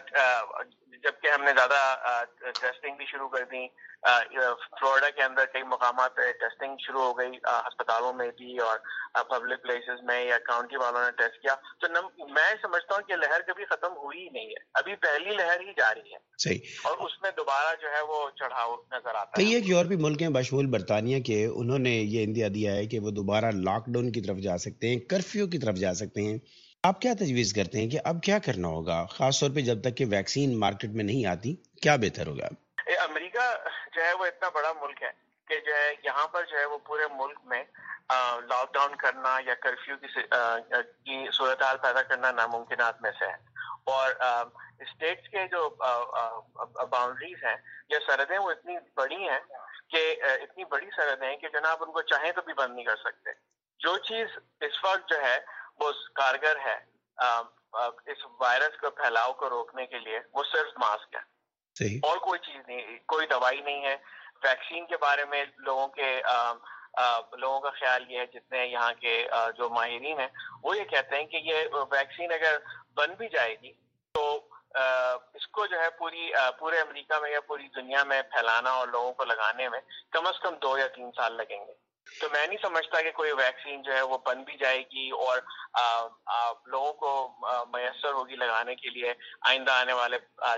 جبکہ ہم نے زیادہ ٹیسٹنگ بھی شروع کر دی۔ فلوریڈا کے اندر کئی مقامات پہ ٹیسٹنگ شروع ہو گئی، ہسپتالوں میں بھی اور پبلک پلیسز میں، یا کاؤنٹی والوں نے ٹیسٹ کیا۔ تو میں سمجھتا ہوں کہ لہر کبھی ختم ہوئی ہی نہیں ہے، ابھی پہلی لہر ہی جاری ہے۔ صحیح۔ اور اس میں دوبارہ جو ہے وہ چڑھاؤ نظر آتا ہے۔ کئی ایک یورپی ملک ہیں بشمول برطانیہ کے، انہوں نے یہ اندیا دیا ہے کہ وہ دوبارہ لاک ڈاؤن کی طرف جا سکتے ہیں، کرفیو کی طرف جا سکتے ہیں۔ آپ کیا تجویز کرتے ہیں کہ اب کیا کرنا ہوگا، خاص طور پہ جب تک کہ ویکسین مارکیٹ میں نہیں آتی، کیا بہتر ہوگا؟ امریکہ جو ہے وہ اتنا بڑا ملک ہے کہ جو ہے یہاں پر جو ہے وہ پورے ملک میں لاک ڈاؤن کرنا یا کرفیو کی صورتحال پیدا کرنا ناممکنات میں سے ہے۔ اور اسٹیٹس کے جو باؤنڈریز ہیں یا سرحدیں وہ اتنی بڑی ہیں کہ اتنی بڑی سرحدیں ہیں کہ جناب ان کو چاہیں تو بھی بند نہیں کر سکتے۔ جو چیز اس وقت جو ہے وہ کارگر ہے اس وائرس کے پھیلاؤ کو روکنے کے لیے، وہ صرف ماسک ہے، اور کوئی چیز نہیں، کوئی دوائی نہیں ہے۔ ویکسین کے بارے میں لوگوں کا خیال یہ ہے، جتنے یہاں کے جو ماہرین ہیں وہ یہ کہتے ہیں کہ یہ ویکسین اگر بن بھی جائے گی تو اس کو جو ہے پورے امریکہ میں یا پوری دنیا میں پھیلانا اور لوگوں کو لگانے میں کم از کم 2 یا 3 سال لگیں گے۔ تو میں نہیں سمجھتا کہ کوئی ویکسین جو ہے وہ بن بھی جائے گی اور لوگوں کو میسر ہوگی لگانے کے لیے آئندہ آنے والے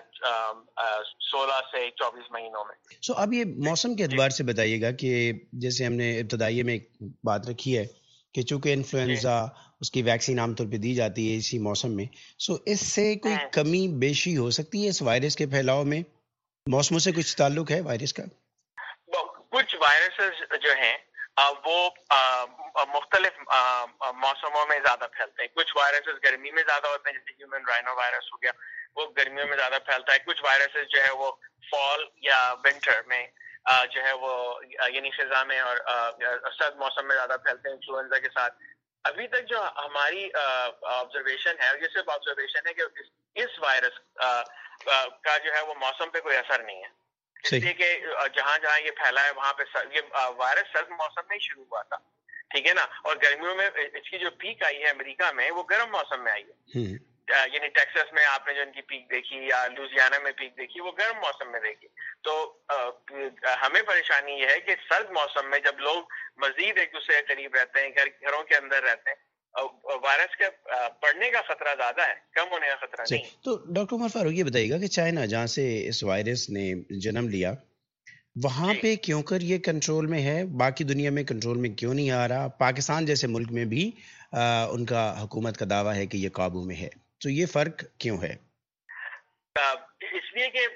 16 سے 24 مہینوں میں۔ اب یہ موسم کے اعتبار سے بتائیے گا کہ جیسے ہم نے ابتدائی میں ایک بات رکھی ہے کہ چونکہ انفلوئنزا اس کی ویکسین عام طور پہ دی جاتی ہے اسی موسم میں، اس سے کوئی کمی بیشی ہو سکتی ہے اس وائرس کے پھیلاؤ میں؟ موسموں سے کچھ تعلق ہے وائرس کا؟ کچھ وائرسز جو ہیں وہ مختلف موسموں میں زیادہ پھیلتے ہیں. کچھ وائرسز گرمی میں زیادہ ہوتے ہیں، جیسے ہیومن رائنو وائرس ہو گیا، وہ گرمیوں میں زیادہ پھیلتا ہے. کچھ وائرسز جو ہے وہ فال یا ونٹر میں جو ہے وہ یعنی خزاں میں اور سرد موسم میں زیادہ پھیلتے ہیں انفلوئنزا کے ساتھ. ابھی تک جو ہماری آبزرویشن ہے، یہ صرف آبزرویشن ہے کہ اس وائرس کا جو ہے وہ موسم پہ کوئی اثر نہیں ہے، اس لیے کہ جہاں جہاں یہ پھیلا ہے وہاں پہ یہ وائرس سرد موسم میں ہی شروع ہوا تھا، ٹھیک ہے نا. اور گرمیوں میں اس کی جو پیک آئی ہے امریکہ میں وہ گرم موسم میں آئی ہے، یعنی ٹیکساس میں آپ نے جو ان کی پیک دیکھی یا لوزیانا میں پیک دیکھی وہ گرم موسم میں دیکھی. تو ہمیں پریشانی یہ ہے کہ سرد موسم میں جب لوگ مزید ایک دوسرے کے قریب رہتے ہیں، گھروں کے اندر رہتے ہیں، وائرس کے بڑھنے کا خطرہ زیادہ ہے، کم ہونے کا خطرہ نہیں. تو ڈاکٹر عمر فاروق یہ بتائیے گا کہ چائنا جہاں سے اس وائرس نے جنم لیا وہاں پہ کیوں کر یہ کنٹرول میں ہے، باقی دنیا میں کنٹرول میں کیوں نہیں آ رہا؟ پاکستان جیسے ملک میں بھی ان کا حکومت کا دعویٰ ہے کہ یہ قابو میں ہے، تو یہ فرق کیوں ہے؟ اس لیے کہ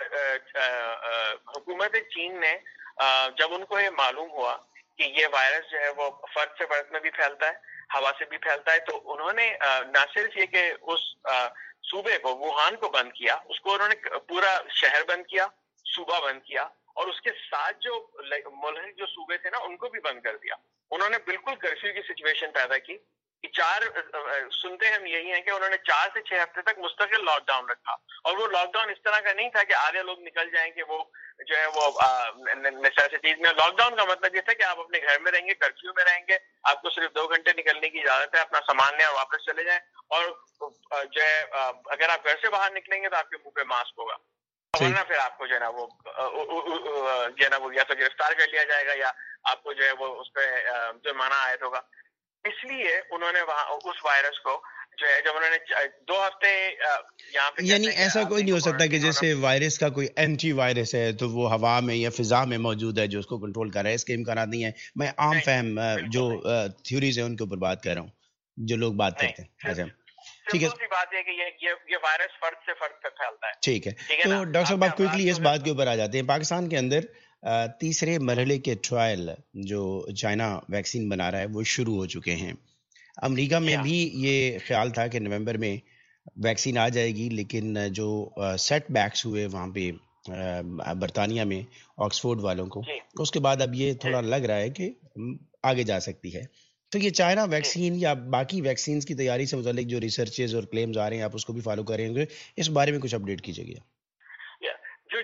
حکومت چین نے جب ان کو یہ معلوم ہوا کہ یہ وائرس جو ہے وہ فرد سے فرد میں بھی پھیلتا ہے، ہوا سے بھی پھیلتا ہے، تو انہوں نے نہ صرف یہ کہ اس صوبے کو، ووہان کو بند کیا، اس کو انہوں نے پورا شہر بند کیا، صوبہ بند کیا، اور اس کے ساتھ جو ملحق جو صوبے تھے نا ان کو بھی بند کر دیا. انہوں نے بالکل کرفیو کی سچویشن پیدا کی. سنتے ہم یہی ہیں کہ انہوں نے 4 سے 6 ہفتے تک مستقل لاک ڈاؤن رکھا، اور وہ لاک ڈاؤن اس طرح کا نہیں تھا کہ آدھے لوگ نکل جائیں کہ وہ جو ہے وہ نیسیسٹیز میں. لاک ڈاؤن کا مطلب یہ تھا کہ آپ اپنے گھر میں رہیں گے، کرفیو میں رہیں گے، آپ کو صرف 2 گھنٹے نکلنے کی اجازت ہے، اپنا سامان لیں اور واپس چلے جائیں، اور جو ہے اگر آپ گھر سے باہر نکلیں گے تو آپ کے منہ پہ ماسک ہوگا، ورنہ پھر آپ کو جو ہے نا وہ جو ہے نا وہ یا تو گرفتار کر لیا جائے گا یا آپ کو جو ہے وہ اس پہ جرمانہ عائد ہوگا. اس لیے انہوں نے وہاں اس وائرس کو جو ہے جب انہوں نے 2 ہفتے یہاں پہ، یعنی ایسا کوئی نہیں ہو سکتا کہ جیسے وائرس کا کوئی اینٹی وائرس ہے تو وہ ہوا میں یا فضا میں موجود ہے جو اس کو کنٹرول کر رہا ہے، اس کے امکانات نہیں ہے. میں عام فہم جو تھیوریز ہیں ان کے اوپر بات کر رہا ہوں، جو لوگ بات کرتے ہیں. ٹھیک ہے، سی بات ہے کہ یہ وائرس فرد سے فرد پہ پھیلتا ہے. ٹھیک ہے، تو ڈاکٹر صاحب آپ کوئکلی اس بات کے اوپر آ جاتے ہیں. پاکستان کے اندر تیسرے مرحلے کے ٹرائل جو چائنا ویکسین بنا رہا ہے وہ شروع ہو چکے ہیں. امریکہ میں بھی یہ خیال تھا کہ نومبر میں ویکسین آ جائے گی، لیکن جو سیٹ بیکس ہوئے وہاں پہ برطانیہ میں آکسفورڈ والوں کو، اس کے بعد اب یہ تھوڑا لگ رہا ہے کہ آگے جا سکتی ہے. تو یہ چائنا ویکسین یا باقی ویکسینز کی تیاری سے متعلق جو ریسرچز اور کلیمز آ رہے ہیں آپ اس کو بھی فالو کر رہے ہوں گے، اس بارے میں کچھ اپڈیٹ کیجیے گا. جو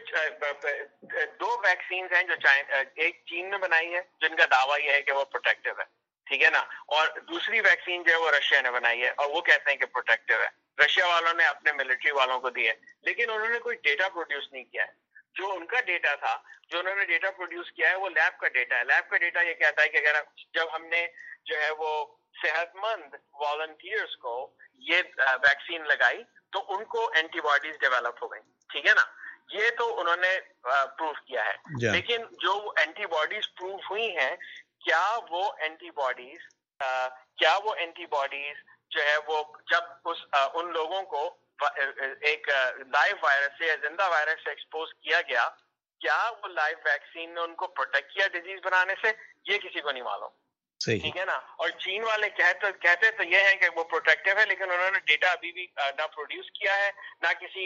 2 ویکسینز ہیں جو ایک چین نے بنائی ہے جن کا دعویٰ یہ ہے کہ وہ پروٹیکٹیو ہے، ٹھیک ہے نا، اور دوسری ویکسین جو ہے وہ رشیا نے بنائی ہے اور وہ کہتے ہیں کہ پروٹیکٹیو ہے. رشیا والوں نے اپنے ملٹری والوں کو دی ہے، لیکن انہوں نے کوئی ڈیٹا پروڈیوس نہیں کیا ہے. جو ان کا ڈیٹا تھا، جو انہوں نے ڈیٹا پروڈیوس کیا ہے وہ لیب کا ڈیٹا ہے. لیب کا ڈیٹا یہ کہتا ہے کہ اگر جب ہم نے جو ہے وہ صحت مند والنٹیئرز کو یہ ویکسین لگائی تو ان کو اینٹی باڈیز ڈیولپ ہو گئی، ٹھیک ہے نا. یہ تو انہوں نے پروف کیا ہے، لیکن جو اینٹی باڈیز پروف ہوئی ہیں، کیا وہ اینٹی باڈیز جو ہے وہ جب ان لوگوں کو ایک لائیو وائرس سے یا زندہ وائرس سے ایکسپوز کیا گیا، کیا وہ لائیو ویکسین نے ان کو پروٹیکٹ کیا ڈیزیز بنانے سے؟ یہ کسی کو نہیں معلوم، ٹھیک ہے نا. اور چین والے کہتے تو یہ ہیں کہ وہ پروٹیکٹیو ہے، لیکن انہوں نے ڈیٹا ابھی بھی نہ پروڈیوس کیا ہے، نہ کسی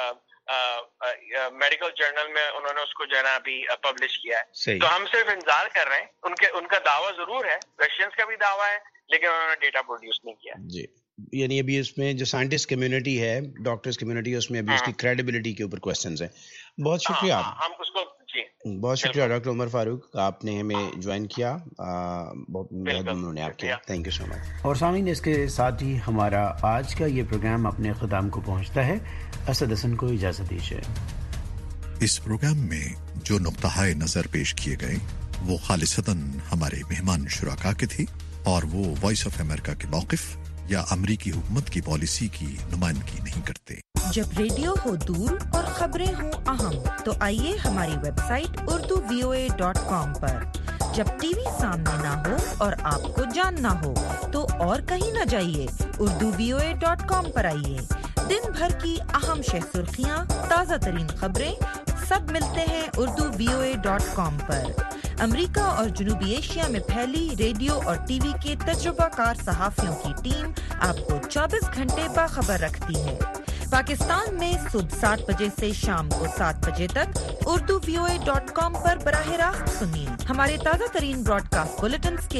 میڈیکل جرنل میں انہوں نے اس کو جو ہے نا ابھی پبلش کیا ہے. تو ہم صرف انتظار کر رہے ہیں. ان کا دعویٰ ضرور ہے، رشینز کا بھی دعویٰ ہے، لیکن انہوں نے ڈیٹا پروڈیوس نہیں کیا. جی، یعنی ابھی اس میں جو سائنٹسٹ کمیونٹی ہے، ڈاکٹرز کمیونٹی، اس میں ابھی اس کی کریڈیبلٹی کے اوپر کوسچنز ہیں. بہت شکریہ، ہم اس کو بہت شکریہ ڈاکٹر عمر فاروق، آپ نے ہمیں جوائن کیا، بہت ممنون ہے آپ کے، تھینک یو سو مچ. اور سامعین، اس کے ساتھ ہی ہمارا آج کا یہ پروگرام اپنے اختتام کو پہنچتا ہے. اسد حسن کو اجازت دیجیے. اس پروگرام میں جو نقطہ نظر پیش کیے گئے وہ خالصتاً ہمارے مہمان شرکا کے تھی اور وہ وائس آف امریکہ کے موقف یا امریکی حکومت کی پالیسی کی نمائندگی نہیں کرتے. جب ریڈیو ہو دور اور خبریں ہوں اہم تو آئیے ہماری ویب سائٹ urduvoa.com پر. جب ٹی وی سامنے نہ ہو اور آپ کو جاننا ہو تو اور کہیں نہ جائیے، urduvoa.com پر آئیے. دن بھر کی اہم شہ سرخیاں، تازہ ترین خبریں سب ملتے ہیں urduvoa.com پر. امریکہ اور جنوبی ایشیا میں پھیلی ریڈیو اور ٹی وی کے تجربہ کار صحافیوں کی ٹیم آپ کو 24 گھنٹے باخبر رکھتی ہے۔ پاکستان میں صبح 7 بجے سے شام کو 7 بجے تک urduvoa.com پر براہ راست سنیے۔ ہمارے تازہ ترین براڈ کاسٹ بلیٹنز کے